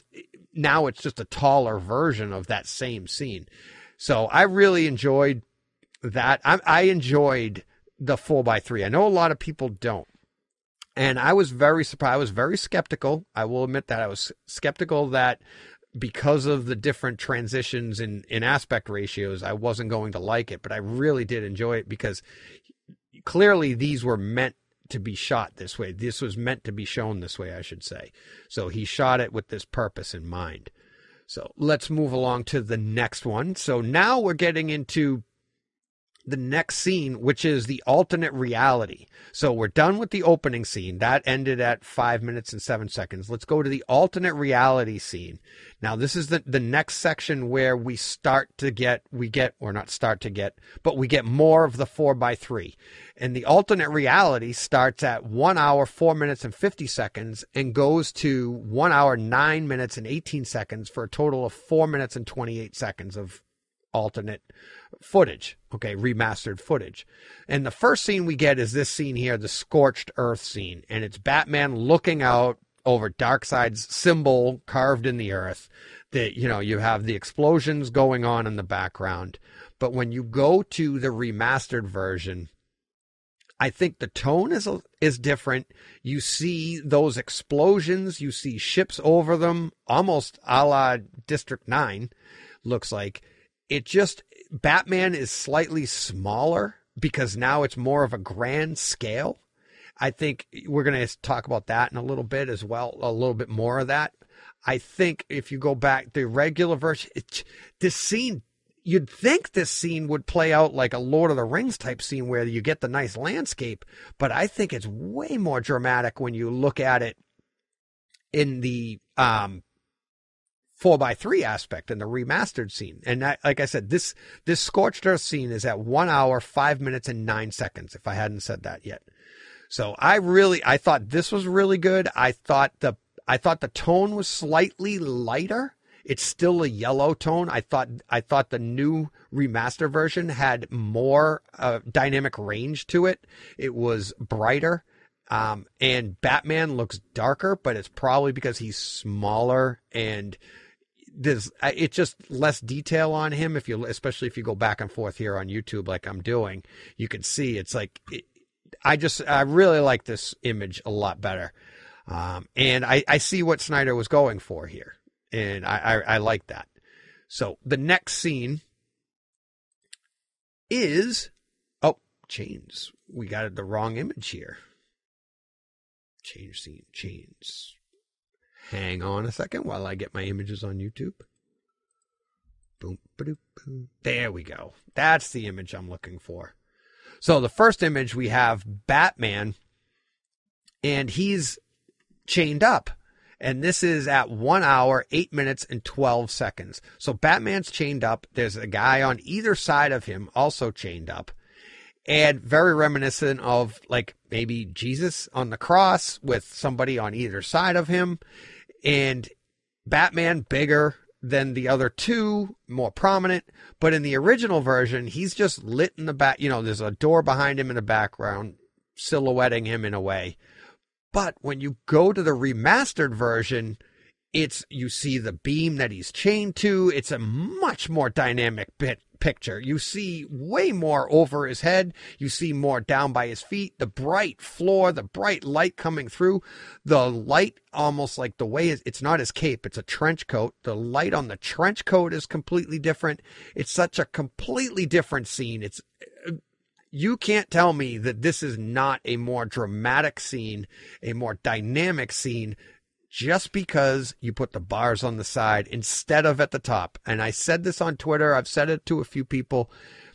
Speaker 3: a taller version of that same scene. So I really enjoyed that. I enjoyed the 4:3. I know a lot of people don't. And I was very surprised. I was very skeptical. I will admit that I was skeptical that because of the different transitions in aspect ratios, I wasn't going to like it. But I really did enjoy it, because clearly these were meant to be shot this way. This was meant to be shown this way, I should say. So he shot it with this purpose in mind. So let's move along to the next one. So now we're getting into the next scene, which is the alternate reality. So we're done with the opening scene. That ended at 5 minutes and 7 seconds. Let's go to the alternate reality scene. Now, this is the next section where we get more of the 4:3. And the alternate reality starts at 1 hour, 4 minutes and 50 seconds and goes to 1 hour, 9 minutes and 18 seconds for a total of 4 minutes and 28 seconds of alternate footage. Okay, remastered footage. And the first scene we get is this scene here, the scorched earth scene. And it's Batman looking out over Darkseid's symbol carved in the earth. That, you have the explosions going on in the background. But when you go to the remastered version, I think the tone is different. You see those explosions, you see ships over them, almost a la District 9, looks like. Batman is slightly smaller because now it's more of a grand scale. I think we're going to talk about that in a little bit as well, a little bit more of that. I think if you go back, the regular version, this scene, you'd think this scene would play out like a Lord of the Rings type scene where you get the nice landscape, but I think it's way more dramatic when you look at it in the 4:3 aspect in the remastered scene. And like I said, this scorched earth scene is at 1 hour, 5 minutes and 9 seconds, if I hadn't said that yet. So I thought this was really good. I thought the tone was slightly lighter. It's still a yellow tone. I thought the new remaster version had more dynamic range to it. It was brighter. And Batman looks darker, but it's probably because he's smaller and it's just less detail on him. Especially if you go back and forth here on YouTube, like I'm doing, you can see it's like, I really like this image a lot better. And I see what Snyder was going for here. And I like that. So the next scene is, chains. We got the wrong image here. Change scene, chains. Hang on a second while I get my images on YouTube. Boom, ba-doop, boom. There we go. That's the image I'm looking for. So the first image, we have Batman, and he's chained up. And this is at 1 hour, 8 minutes, and 12 seconds. So Batman's chained up. There's a guy on either side of him also chained up. And very reminiscent of like maybe Jesus on the cross with somebody on either side of him. And Batman bigger than the other two, more prominent. But in the original version, he's just lit in the back. You know, there's a door behind him in the background, silhouetting him in a way. But when you go to the remastered version, you see the beam that he's chained to. It's a much more dynamic picture. You see way more over his head. You see more down by his feet. The bright floor, the bright light coming through. The light almost like the way it's not his cape. It's a trench coat. The light on the trench coat is completely different. It's such a completely different scene. You can't tell me that this is not a more dramatic scene, a more dynamic scene, just because you put the bars on the side instead of at the top. And I said this on Twitter. I've said it to a few people.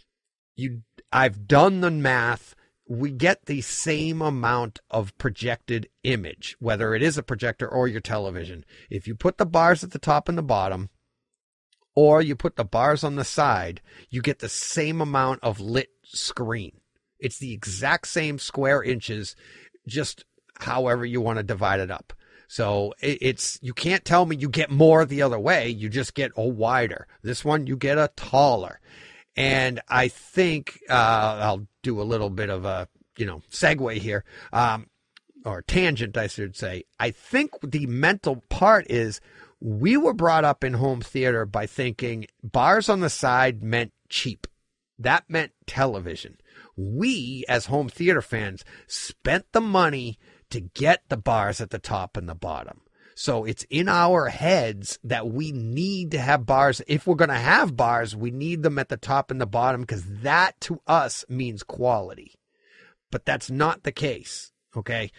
Speaker 3: I've done the math. We get the same amount of projected image, whether it is a projector or your television. If you put the bars at the top and the bottom, or you put the bars on the side, you get the same amount of lit screen. It's the exact same square inches, just however you want to divide it up. So you can't tell me you get more the other way. You just get a wider. This one, you get a taller. And I think I'll do a little bit of a, segue here, or tangent, I should say. I think the mental part is, we were brought up in home theater by thinking bars on the side meant cheap. That meant television. We, as home theater fans, spent the money to get the bars at the top and the bottom. So it's in our heads that we need to have bars. If we're going to have bars, we need them at the top and the bottom, because that to us means quality. But that's not the case. Okay.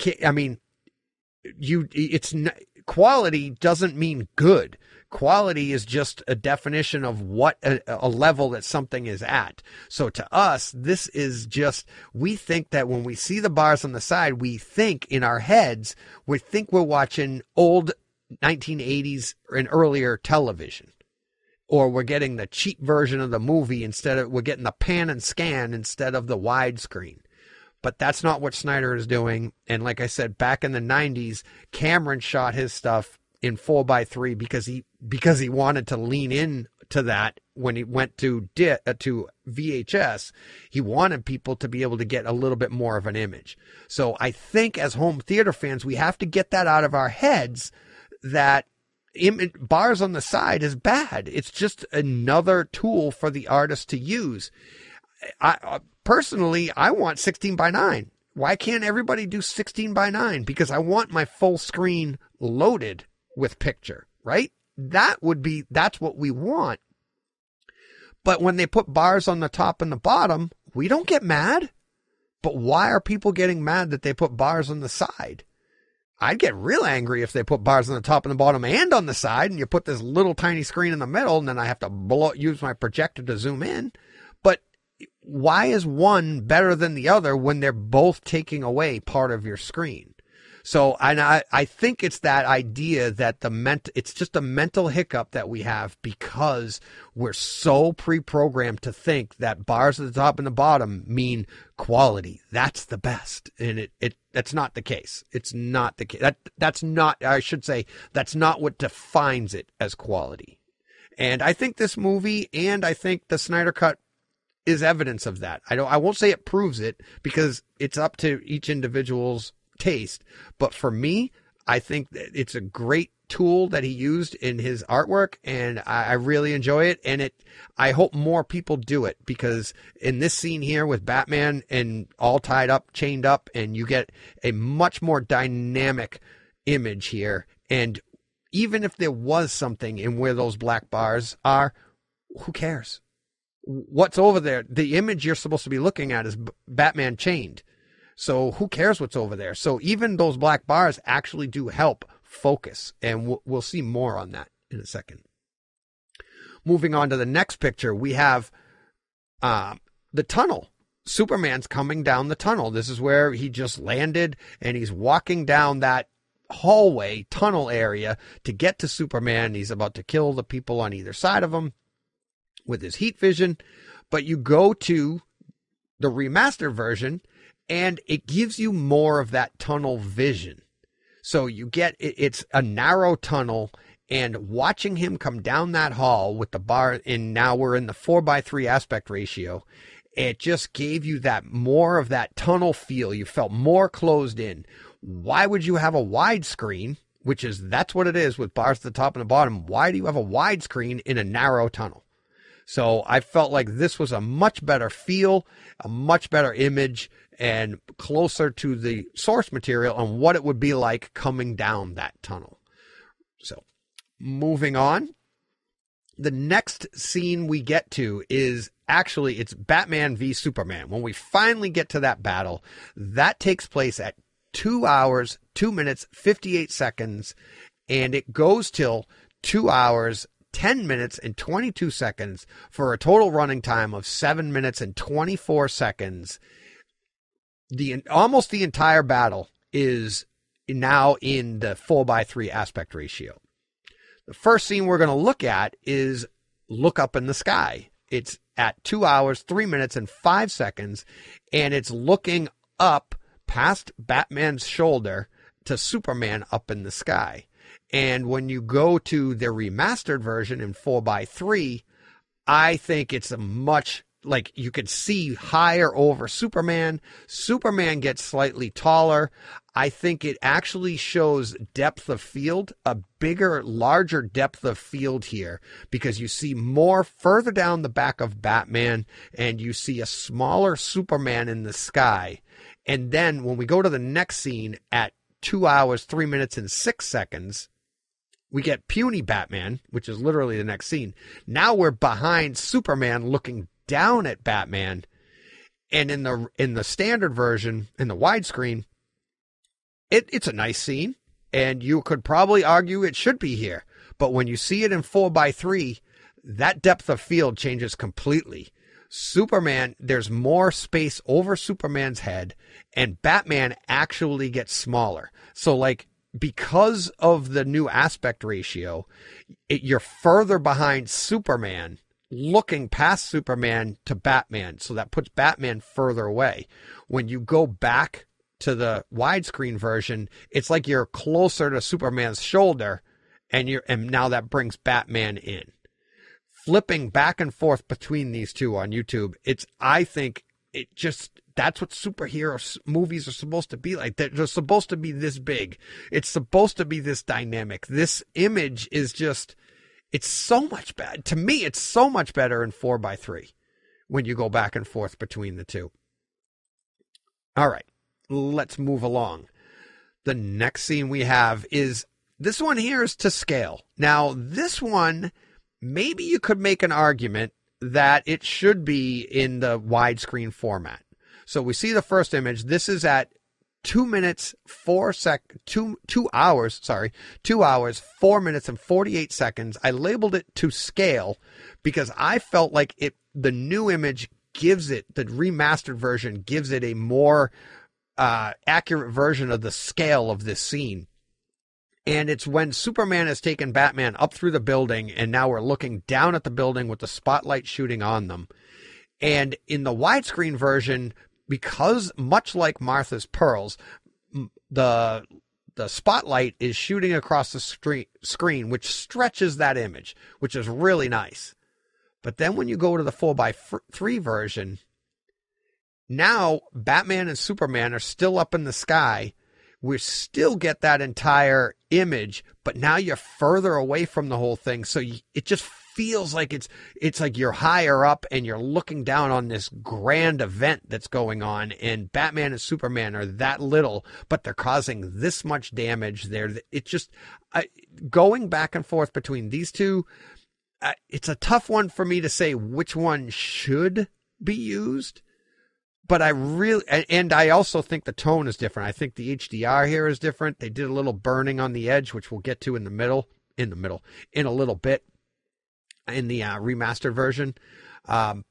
Speaker 3: Quality doesn't mean good. Quality is just a definition of what a level that something is at. So to us, this is just, we think that when we see the bars on the side, we think in our heads, we think we're watching old 1980s and earlier television. Or we're getting the cheap version of the movie we're getting the pan and scan instead of the widescreen. But that's not what Snyder is doing. And like I said, back in the 90s, Cameron shot his stuff in 4:3 because he wanted to lean in to that when he went to VHS. He wanted people to be able to get a little bit more of an image. So I think as home theater fans, we have to get that out of our heads, that bars on the side is bad. It's just another tool for the artist to use. Personally, I want 16:9. Why can't everybody do 16:9? Because I want my full screen loaded with picture, right? That's what we want. But when they put bars on the top and the bottom, we don't get mad. But why are people getting mad that they put bars on the side? I'd get real angry if they put bars on the top and the bottom and on the side, and you put this little tiny screen in the middle, and then I have to use my projector to zoom in. But why is one better than the other when they're both taking away part of your screen? So I think it's that idea that it's just a mental hiccup that we have, because we're so pre-programmed to think that bars at the top and the bottom mean quality. That's the best. And that's not the case. It's not the case. That's not what defines it as quality. And I think this movie, and I think the Snyder Cut, is evidence of that. I won't say it proves it, because it's up to each individual's taste. But for me, I think that it's a great tool that he used in his artwork, and I really enjoy it. And I hope more people do it, because in this scene here with Batman and all tied up, chained up, and you get a much more dynamic image here. And even if there was something in where those black bars are, who cares? What's over there? The image you're supposed to be looking at is Batman chained. So who cares what's over there? So even those black bars actually do help focus. And we'll see more on that in a second. Moving on to the next picture, we have the tunnel. Superman's coming down the tunnel. This is where he just landed, and he's walking down that hallway tunnel area to get to Superman. He's about to kill the people on either side of him with his heat vision. But you go to the remastered version, and it gives you more of that tunnel vision. So you get, it's a narrow tunnel, and watching him come down that hall with the bar, and now we're in the 4:3 aspect ratio, it just gave you that more of that tunnel feel. You felt more closed in. Why would you have a widescreen, that's what it is with bars at the top and the bottom. Why do you have a widescreen in a narrow tunnel? So I felt like this was a much better feel, a much better image, and closer to the source material on what it would be like coming down that tunnel. So moving on, the next scene we get to is actually, it's Batman v Superman. When we finally get to that battle, that takes place at 2 hours, 2 minutes, 58 seconds, and it goes till 2 hours, 10 minutes, and 22 seconds for a total running time of 7 minutes and 24 seconds. Almost the entire battle is now in the 4:3 aspect ratio. The first scene we're going to look at is Look Up in the Sky. It's at 2 hours, 3 minutes, and 5 seconds, and it's looking up past Batman's shoulder to Superman up in the sky. And when you go to the remastered version in 4:3, I think it's a much, like, you could see higher over Superman. Superman gets slightly taller. I think it actually shows depth of field, a bigger, larger depth of field here, because you see more further down the back of Batman, and you see a smaller Superman in the sky. And then when we go to the next scene at 2 hours, 3 minutes, and 6 seconds, we get puny Batman, which is literally the next scene. Now we're behind Superman looking down at Batman. And in the standard version, in the widescreen, it's a nice scene, and you could probably argue it should be here. But when you see it in 4:3, that depth of field changes completely. Superman, there's more space over Superman's head, and Batman actually gets smaller. So, like, because of the new aspect ratio, you're further behind Superman, looking past Superman to Batman. So that puts Batman further away. When you go back to the widescreen version, it's like you're closer to Superman's shoulder, and now that brings Batman in. Flipping back and forth between these two on YouTube, that's what superhero movies are supposed to be like. They're supposed to be this big. It's supposed to be this dynamic. This image is just, it's so much better. To me, it's so much better in 4:3 when you go back and forth between the two. All right, let's move along. The next scene we have is, this one here is to scale. Now, this one, maybe you could make an argument that it should be in the widescreen format. So we see the first image. This is at 2 hours, 4 minutes and 48 seconds. I labeled it to scale because I felt like the new image gives it, the remastered version gives it a more accurate version of the scale of this scene. And it's when Superman has taken Batman up through the building, and now we're looking down at the building with the spotlight shooting on them. And in the widescreen version, because much like Martha's Pearls, the spotlight is shooting across the screen, which stretches that image, which is really nice. But then when you go to the 4:3 version, now Batman and Superman are still up in the sky. We still get that entire image, but now you're further away from the whole thing. So it just feels like it's like you're higher up and you're looking down on this grand event that's going on, and Batman and Superman are that little, but they're causing this much damage there. It's just going back and forth between these two. It's a tough one for me to say which one should be used. But I also think the tone is different. I think the HDR here is different. They did a little burning on the edge, which we'll get to in a little bit in the remastered version.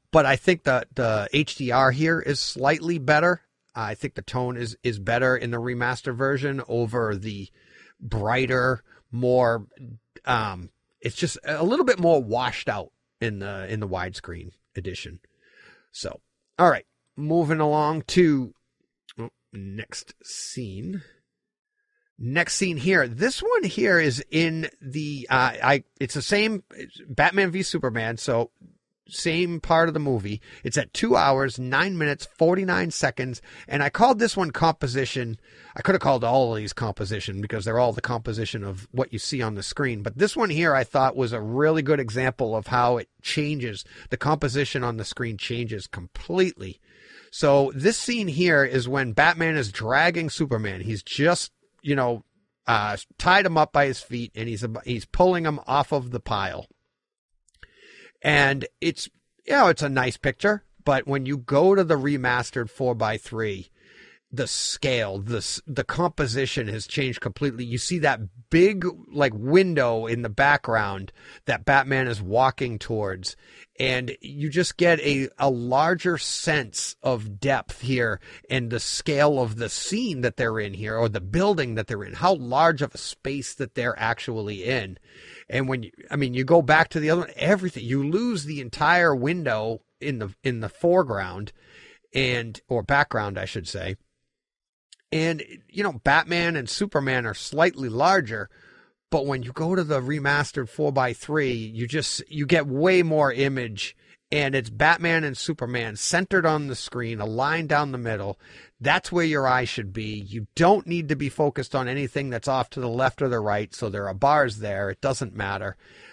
Speaker 3: But I think the HDR here is slightly better. I think the tone is better in the remastered version over the brighter, more. It's just a little bit more washed out in the widescreen edition. So, all right, moving along to next scene. Next scene here. This one here is in the it's the same Batman v Superman, so same part of the movie. It's at 2 hours, 9 minutes, 49 seconds, and I called this one composition. I could have called all of these composition because they're all the composition of what you see on the screen, but this one here I thought was a really good example of how it changes. The composition on the screen changes completely. So this scene here is when Batman is dragging Superman. He's just tied him up by his feet, and he's pulling him off of the pile. And it's a nice picture, but when you go to the remastered 4:3, the scale, the composition has changed completely. You see that big window in the background that Batman is walking towards, and you just get a larger sense of depth here and the scale of the scene that they're in here, or the building that they're in, how large of a space that they're actually in. And when you go back to the other one, everything, you lose the entire window in the foreground or background, I should say. And, Batman and Superman are slightly larger, but when you go to the remastered 4:3, you get way more image, and it's Batman and Superman centered on the screen, a line down the middle. That's where your eye should be. You don't need to be focused on anything that's off to the left or the right, so there are bars there. It doesn't matter.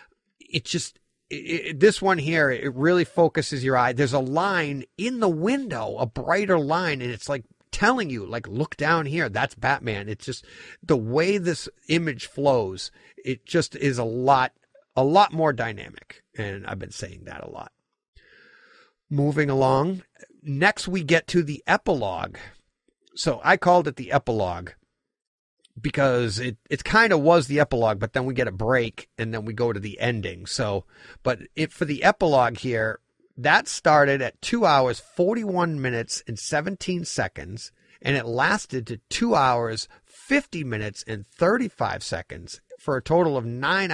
Speaker 3: This one here, it really focuses your eye. There's a line in the window, a brighter line, and it's telling you, look down here, that's Batman. It's just the way this image flows, it just is a lot more dynamic, and I've been saying that a lot. Moving along, next we get to the epilogue. So I called it the epilogue because it kind of was the epilogue, but then we get a break and then we go to the ending. So, but for the epilogue here, that started at 2 hours, 41 minutes and 17 seconds, and it lasted to 2 hours, 50 minutes and 35 seconds for a total of 9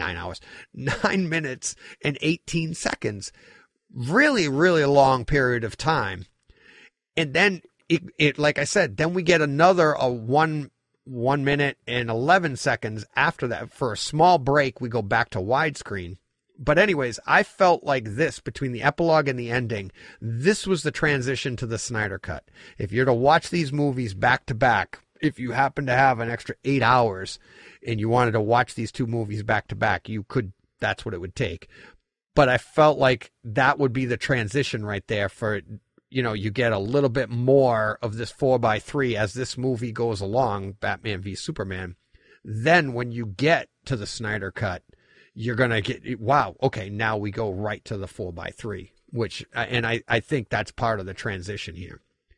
Speaker 3: minutes and 18 seconds. Really, really long period of time. And then it like I said, then we get another 1 minute and 11 seconds after that. For a small break, we go back to widescreen. But anyways, I felt like this, between the epilogue and the ending, this was the transition to the Snyder Cut. If you're to watch these movies back to back, if you happen to have an extra 8 hours and you wanted to watch these two movies back to back, you could, that's what it would take. But I felt like that would be the transition right there for, you get a little bit more of this 4:3 as this movie goes along, Batman v Superman. Then when you get to the Snyder Cut, you're going to get, wow, okay, now we go right to the 4:3, and I think that's part of the transition here.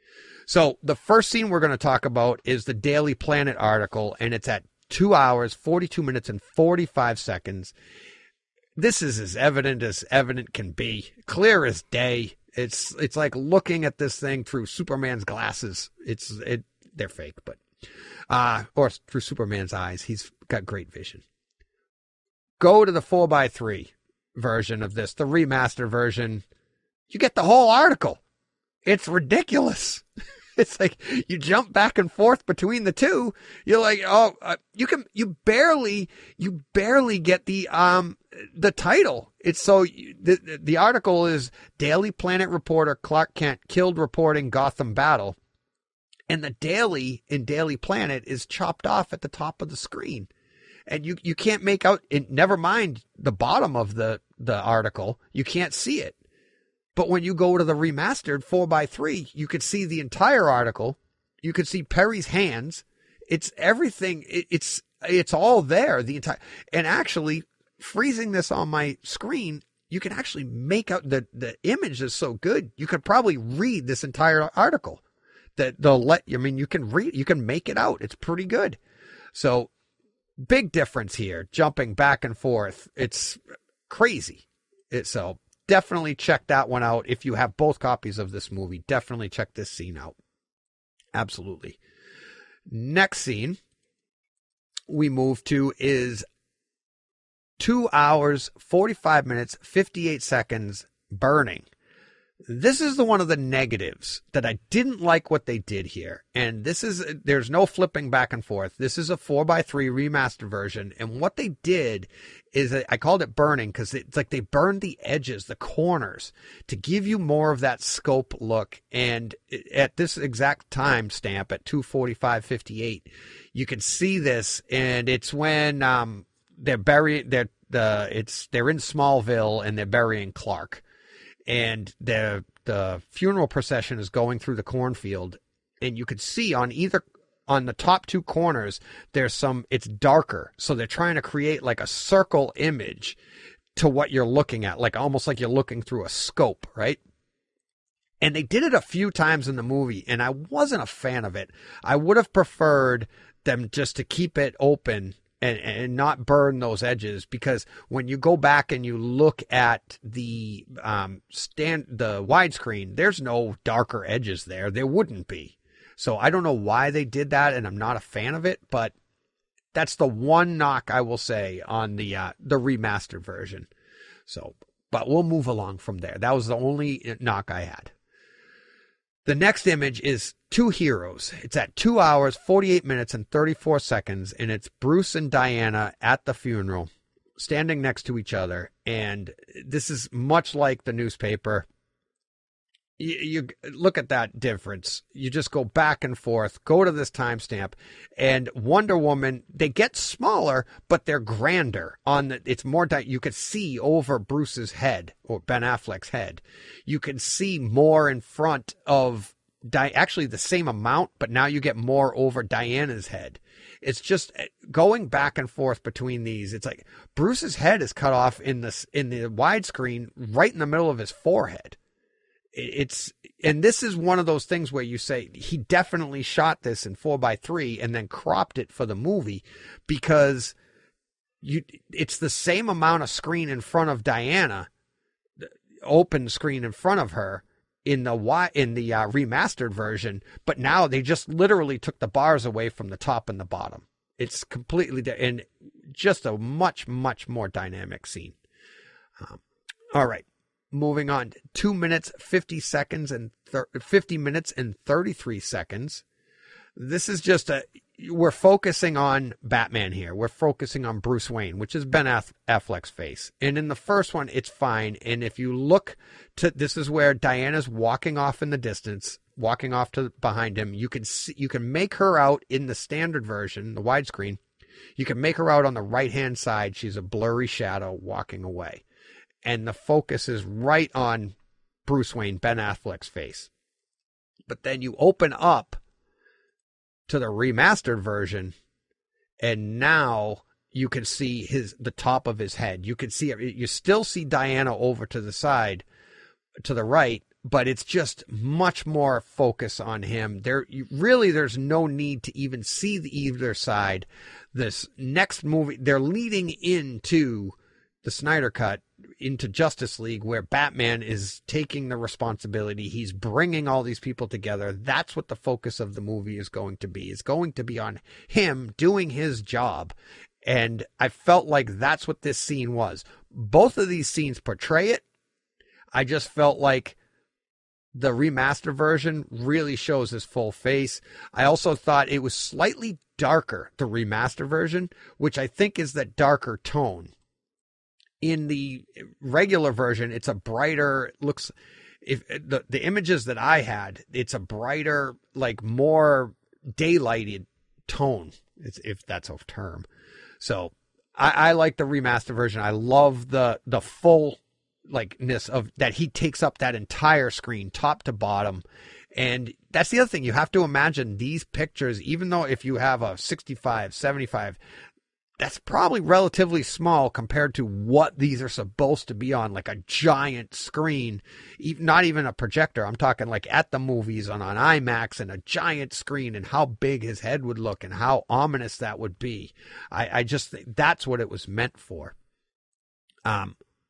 Speaker 3: So the first scene we're going to talk about is the Daily Planet article, and it's at 2 hours, 42 minutes and 45 seconds. This is as evident can be, clear as day. It's like looking at this thing through Superman's glasses. They're fake, but or through Superman's eyes. He's got great vision. Go to the 4:3 version of this, the remaster version. You get the whole article. It's ridiculous. It's like you jump back and forth between the two. You're like, you barely get the title. It's so the article is Daily Planet reporter Clark Kent killed reporting Gotham battle, and the Daily in Daily Planet is chopped off at the top of the screen, and you can't make out. Never mind the bottom of the article, you can't see it. But when you go to the remastered 4:3, you could see the entire article. You could see Perry's hands. It's everything. It's all there. And actually freezing this on my screen, you can actually make out the image is so good. You could probably read this entire article. You can read, you can make it out. It's pretty good. So big difference here, jumping back and forth. It's crazy. definitely check that one out. If you have both copies of this movie, definitely check this scene out. Absolutely. Next scene we move to is 2 hours, 45 minutes, 58 seconds, burning. This is one of the negatives that I didn't like what they did here. And there's no flipping back and forth. This is a 4:3 remastered version. And what they did is, I called it burning because it's like they burned the edges, the corners, to give you more of that scope look. And at this exact time stamp at 2:45:58, you can see this. And it's when they're burying, they're in Smallville and they're burying Clark. And the funeral procession is going through the cornfield, and you could see on the top two corners, it's darker. So they're trying to create like a circle image to what you're looking at, like almost like you're looking through a scope, right? And they did it a few times in the movie, and I wasn't a fan of it. I would have preferred them just to keep it open and not burn those edges, because when you go back and you look at the widescreen, there's no darker edges there. There wouldn't be. So I don't know why they did that, and I'm not a fan of it, but that's the one knock I will say on the remastered version. So, but we'll move along from there. That was the only knock I had. The next image is Two Heroes. It's at 2 hours, 48 minutes, and 34 seconds, and it's Bruce and Diana at the funeral, standing next to each other. And this is much like the newspaper. You look at that difference. You just go back and forth, go to this timestamp, and Wonder Woman, they get smaller, but they're grander. It's more, you could see over Bruce's head, or Ben Affleck's head. You can see more in front of, actually the same amount, but now you get more over Diana's head. It's just going back and forth between these. It's like Bruce's head is cut off in the widescreen right in the middle of his forehead. And this is one of those things where you say he definitely shot this in 4:3 and then cropped it for the movie, because it's the same amount of screen in front of Diana, open screen in front of her in the remastered version, but now they just literally took the bars away from the top and the bottom. It's completely and just a much, much more dynamic scene. All right. Moving on, 2 minutes, 50 seconds and 50 minutes and 33 seconds. This is just we're focusing on Batman here. We're focusing on Bruce Wayne, which is Ben Affleck's face. And in the first one, it's fine. And if you look this is where Diana's walking off in the distance, walking off to behind him. You can make her out in the standard version, the widescreen. You can make her out on the right-hand side. She's a blurry shadow walking away. And the focus is right on Bruce Wayne, Ben Affleck's face. But then you open up to the remastered version, and now you can see the top of his head. You can see it. You still see Diana over to the side, to the right, but it's just much more focus on him. There's no need to even see either side. This next movie, they're leading into the Snyder Cut, into Justice League, where Batman is taking the responsibility. He's bringing all these people together. That's what the focus of the movie is going to be. It's going to be on him doing his job. And I felt like that's what this scene was. Both of these scenes portray it. I just felt like the remaster version really shows his full face. I also thought it was slightly darker, the remaster version, which I think is that darker tone. In the regular version, it's a brighter, if the images that I had, it's a brighter, like more daylighted tone, if that's a term. So I like the remaster version. I love the full likeness of that. He takes up that entire screen, top to bottom. And that's the other thing. You have to imagine these pictures, even though if you have a 65, 75, that's probably relatively small compared to what these are supposed to be on, like a giant screen, not even a projector. I'm talking like at the movies on IMAX and a giant screen, and how big his head would look and how ominous that would be. I just think that's what it was meant for.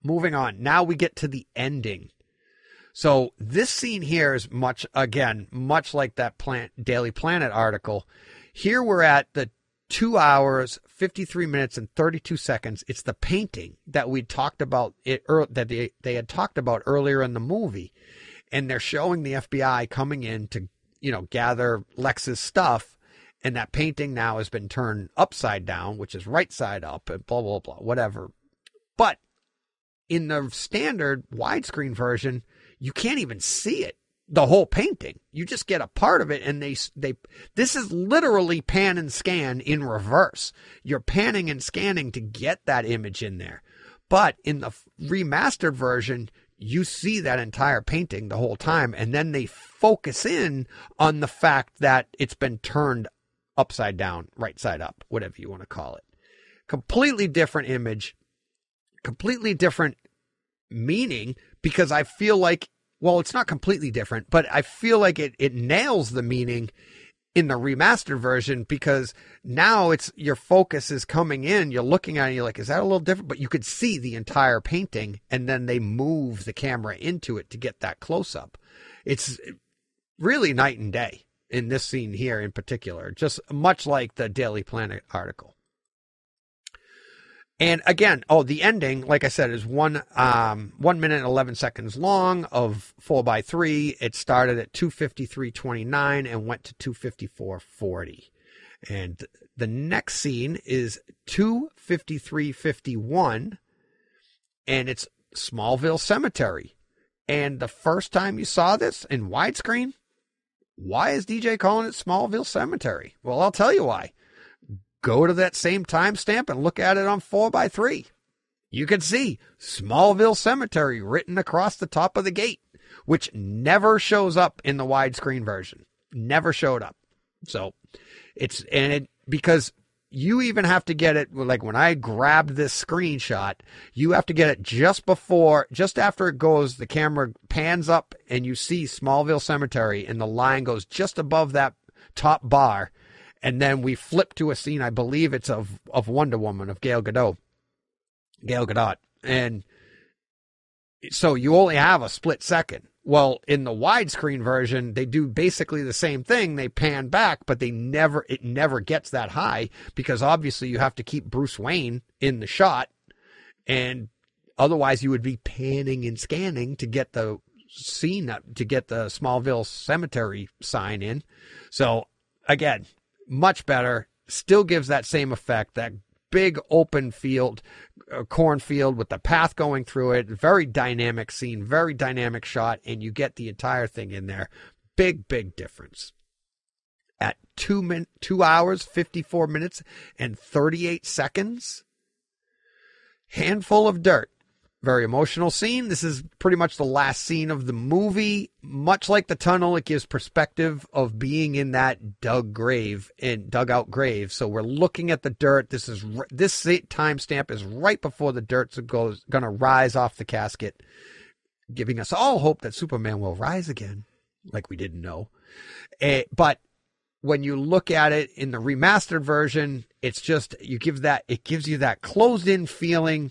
Speaker 3: moving on. Now we get to the ending. So this scene here is much like that Daily Planet article. Here we're at the 2 hours, 53 minutes, and 32 seconds. It's the painting that we talked about, that they had talked about earlier in the movie. And they're showing the FBI coming in to, gather Lex's stuff. And that painting now has been turned upside down, which is right side up, and blah, blah, blah, whatever. But in the standard widescreen version, you can't even see it, the whole painting. You just get a part of it, and this is literally pan and scan in reverse. You're panning and scanning to get that image in there. But in the remastered version, you see that entire painting the whole time, and then they focus in on the fact that it's been turned upside down, right side up, whatever you want to call it. Completely different image, completely different meaning, because I feel like, well, it's not completely different, but I feel like it nails the meaning in the remastered version, because now your focus is coming in, you're looking at it, and you're like, is that a little different? But you could see the entire painting, and then they move the camera into it to get that close up. It's really night and day in this scene here in particular, just much like the Daily Planet article. And again, the ending, like I said, is 1 minute and 11 seconds long of 4x3. It started at 2:53:29 and went to 2:54:40. And the next scene is 2:53:51, and it's Smallville Cemetery. And the first time you saw this in widescreen, why is DJ calling it Smallville Cemetery? Well, I'll tell you why. Go to that same timestamp and look at it on 4x3. You can see Smallville Cemetery written across the top of the gate, which never shows up in the widescreen version. Never showed up. So because you even have to get it, like when I grabbed this screenshot, you have to get it just after it goes, the camera pans up and you see Smallville Cemetery and the line goes just above that top bar. And then we flip to a scene, I believe it's of Wonder Woman, of Gal Gadot. And so you only have a split second. Well, in the widescreen version, they do basically the same thing. They pan back, but it never gets that high, because obviously you have to keep Bruce Wayne in the shot. And otherwise you would be panning and scanning to get the scene up, to get the Smallville Cemetery sign in. So again, much better, still gives that same effect, that big open field, cornfield with the path going through it, very dynamic scene, very dynamic shot, and you get the entire thing in there. Big difference. At 2 hours, 54 minutes, and 38 seconds, Handful of Dirt. Very emotional scene. This is pretty much the last scene of the movie. Much like The Tunnel, it gives perspective of being in that dug out grave. So we're looking at the dirt. This timestamp is right before the dirt's going to rise off the casket, giving us all hope that Superman will rise again, like we didn't know. But when you look at it in the remastered version, it gives you that closed-in feeling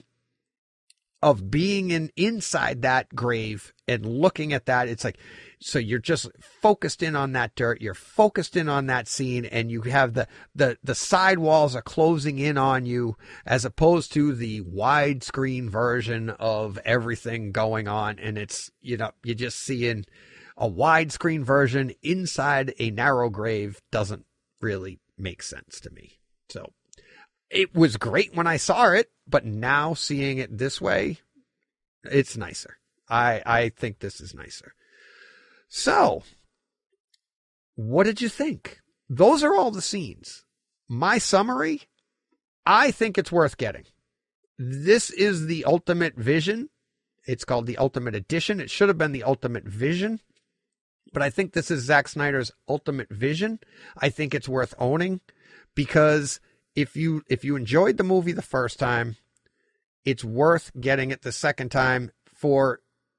Speaker 3: of being inside that grave and looking at that. It's like, so you're just focused in on that dirt, you're focused in on that scene, and you have the side walls are closing in on you, as opposed to the widescreen version of everything going on. And it's, you're just seeing a widescreen version inside a narrow grave. Doesn't really make sense to me. So it was great when I saw it, but now seeing it this way, it's nicer. I think this is nicer. So, what did you think? Those are all the scenes. My summary, I think it's worth getting. This is the Ultimate Vision. It's called the Ultimate Edition. It should have been the Ultimate Vision, but I think this is Zack Snyder's Ultimate Vision. I think it's worth owning, because if you enjoyed the movie the first time, it's worth getting it the second time for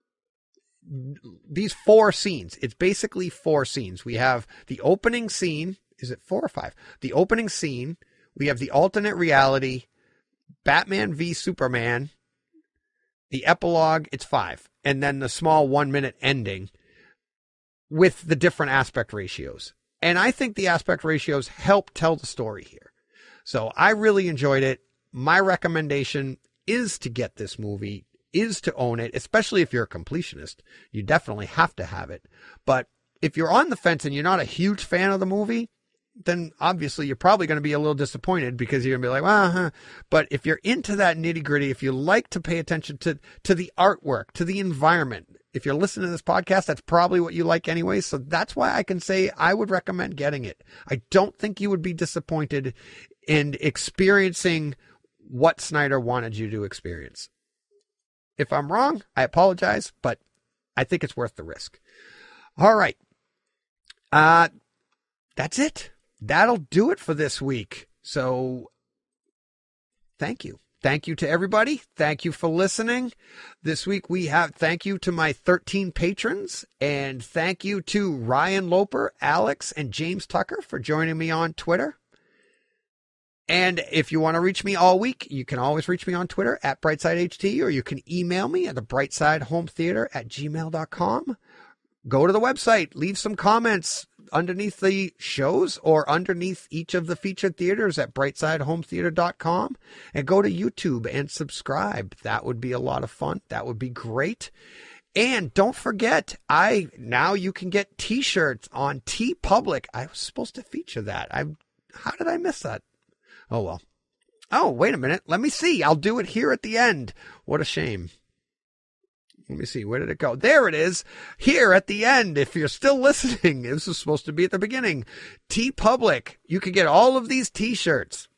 Speaker 3: these 4 scenes. It's basically 4 scenes. We have the opening scene. Is it 4 or 5? The opening scene. We have the alternate reality, Batman v Superman, The epilogue, it's 5. And then the small 1-minute ending with the different aspect ratios. And I think the aspect ratios help tell the story here. So I really enjoyed it. My recommendation is to get this movie, is to own it, especially if you're a completionist. You definitely have to have it. But if you're on the fence and you're not a huge fan of the movie, then obviously you're probably going to be a little disappointed because you're going to be like, well, huh. But if you're into that nitty gritty, if you like to pay attention to the artwork, to the environment, if you're listening to this podcast, that's probably what you like anyway. So that's why I can say I would recommend getting it. I don't think you would be disappointed in experiencing what Snyder wanted you to experience. If I'm wrong, I apologize, but I think it's worth the risk. All right. That's it. That'll do it for this week. So thank you. Thank you to everybody. Thank you for listening. This week we have thank you to my 13 patrons, and thank you to Ryan Loper, Alex, and James Tucker for joining me on Twitter. And if you want to reach me all week, you can always reach me on Twitter at BrightSideHT, or you can email me at thebrightsidehometheater@gmail.com. Go to the website, leave some comments underneath the shows or underneath each of the featured theaters at brightsidehometheater.com, and go to YouTube and subscribe. That would be a lot of fun. That would be great. And don't forget, now you can get t-shirts on TeePublic. I was supposed to feature that. How did I miss that? Oh, well. Oh, wait a minute. Let me see. I'll do it here at the end. What a shame. Let me see. Where did it go? There it is. Here at the end. If you're still listening, this was supposed to be at the beginning. TeePublic. You can get all of these t-shirts.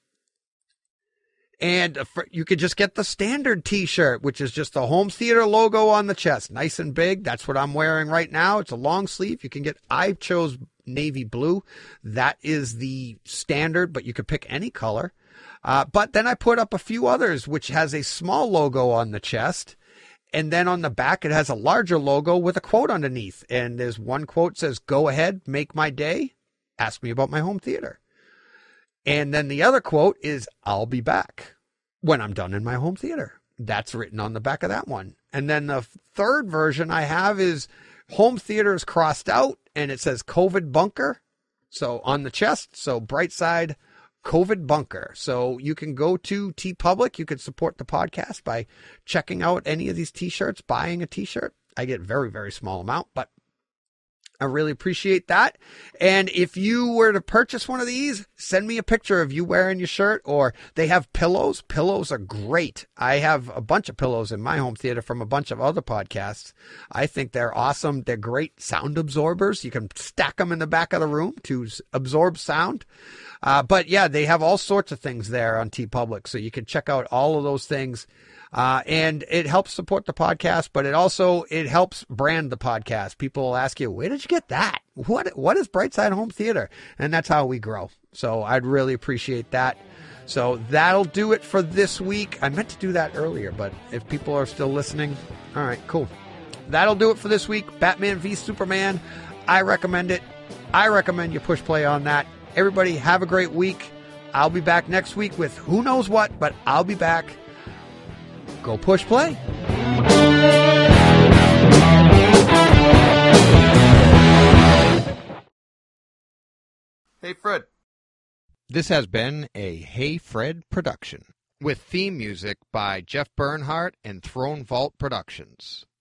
Speaker 3: And you could just get the standard t-shirt, which is just the home theater logo on the chest. Nice and big. That's what I'm wearing right now. It's a long sleeve. You can get, I chose navy blue. That is the standard, but you could pick any color. But then I put up a few others, which has a small logo on the chest. And then on the back, it has a larger logo with a quote underneath. And there's one quote says, "Go ahead, make my day. Ask me about my home theater." And then the other quote is, "I'll be back when I'm done in my home theater." That's written on the back of that one. And then the third version I have is home theater is crossed out and it says COVID bunker. So on the chest, so Bright Side COVID bunker. So you can go to TeePublic. You can support the podcast by checking out any of these t-shirts, buying a t-shirt. I get very, very small amount, but I really appreciate that. And if you were to purchase one of these, send me a picture of you wearing your shirt, or they have pillows. Pillows are great. I have a bunch of pillows in my home theater from a bunch of other podcasts. I think they're awesome. They're great sound absorbers. You can stack them in the back of the room to absorb sound. But yeah, they have all sorts of things there on TeePublic. So you can check out all of those things. And it helps support the podcast, but it helps brand the podcast. People will ask you, where did you get that? What is Brightside Home Theater? And that's how we grow. So I'd really appreciate that. So that'll do it for this week. I meant to do that earlier, but if people are still listening, all right, cool. That'll do it for this week. Batman v Superman. I recommend it. I recommend you push play on that. Everybody have a great week. I'll be back next week with who knows what, but I'll be back. Go push play.
Speaker 2: Hey, Fred.
Speaker 3: This has been a Hey Fred production with theme music by Jeff Bernhardt and Throne Vault Productions.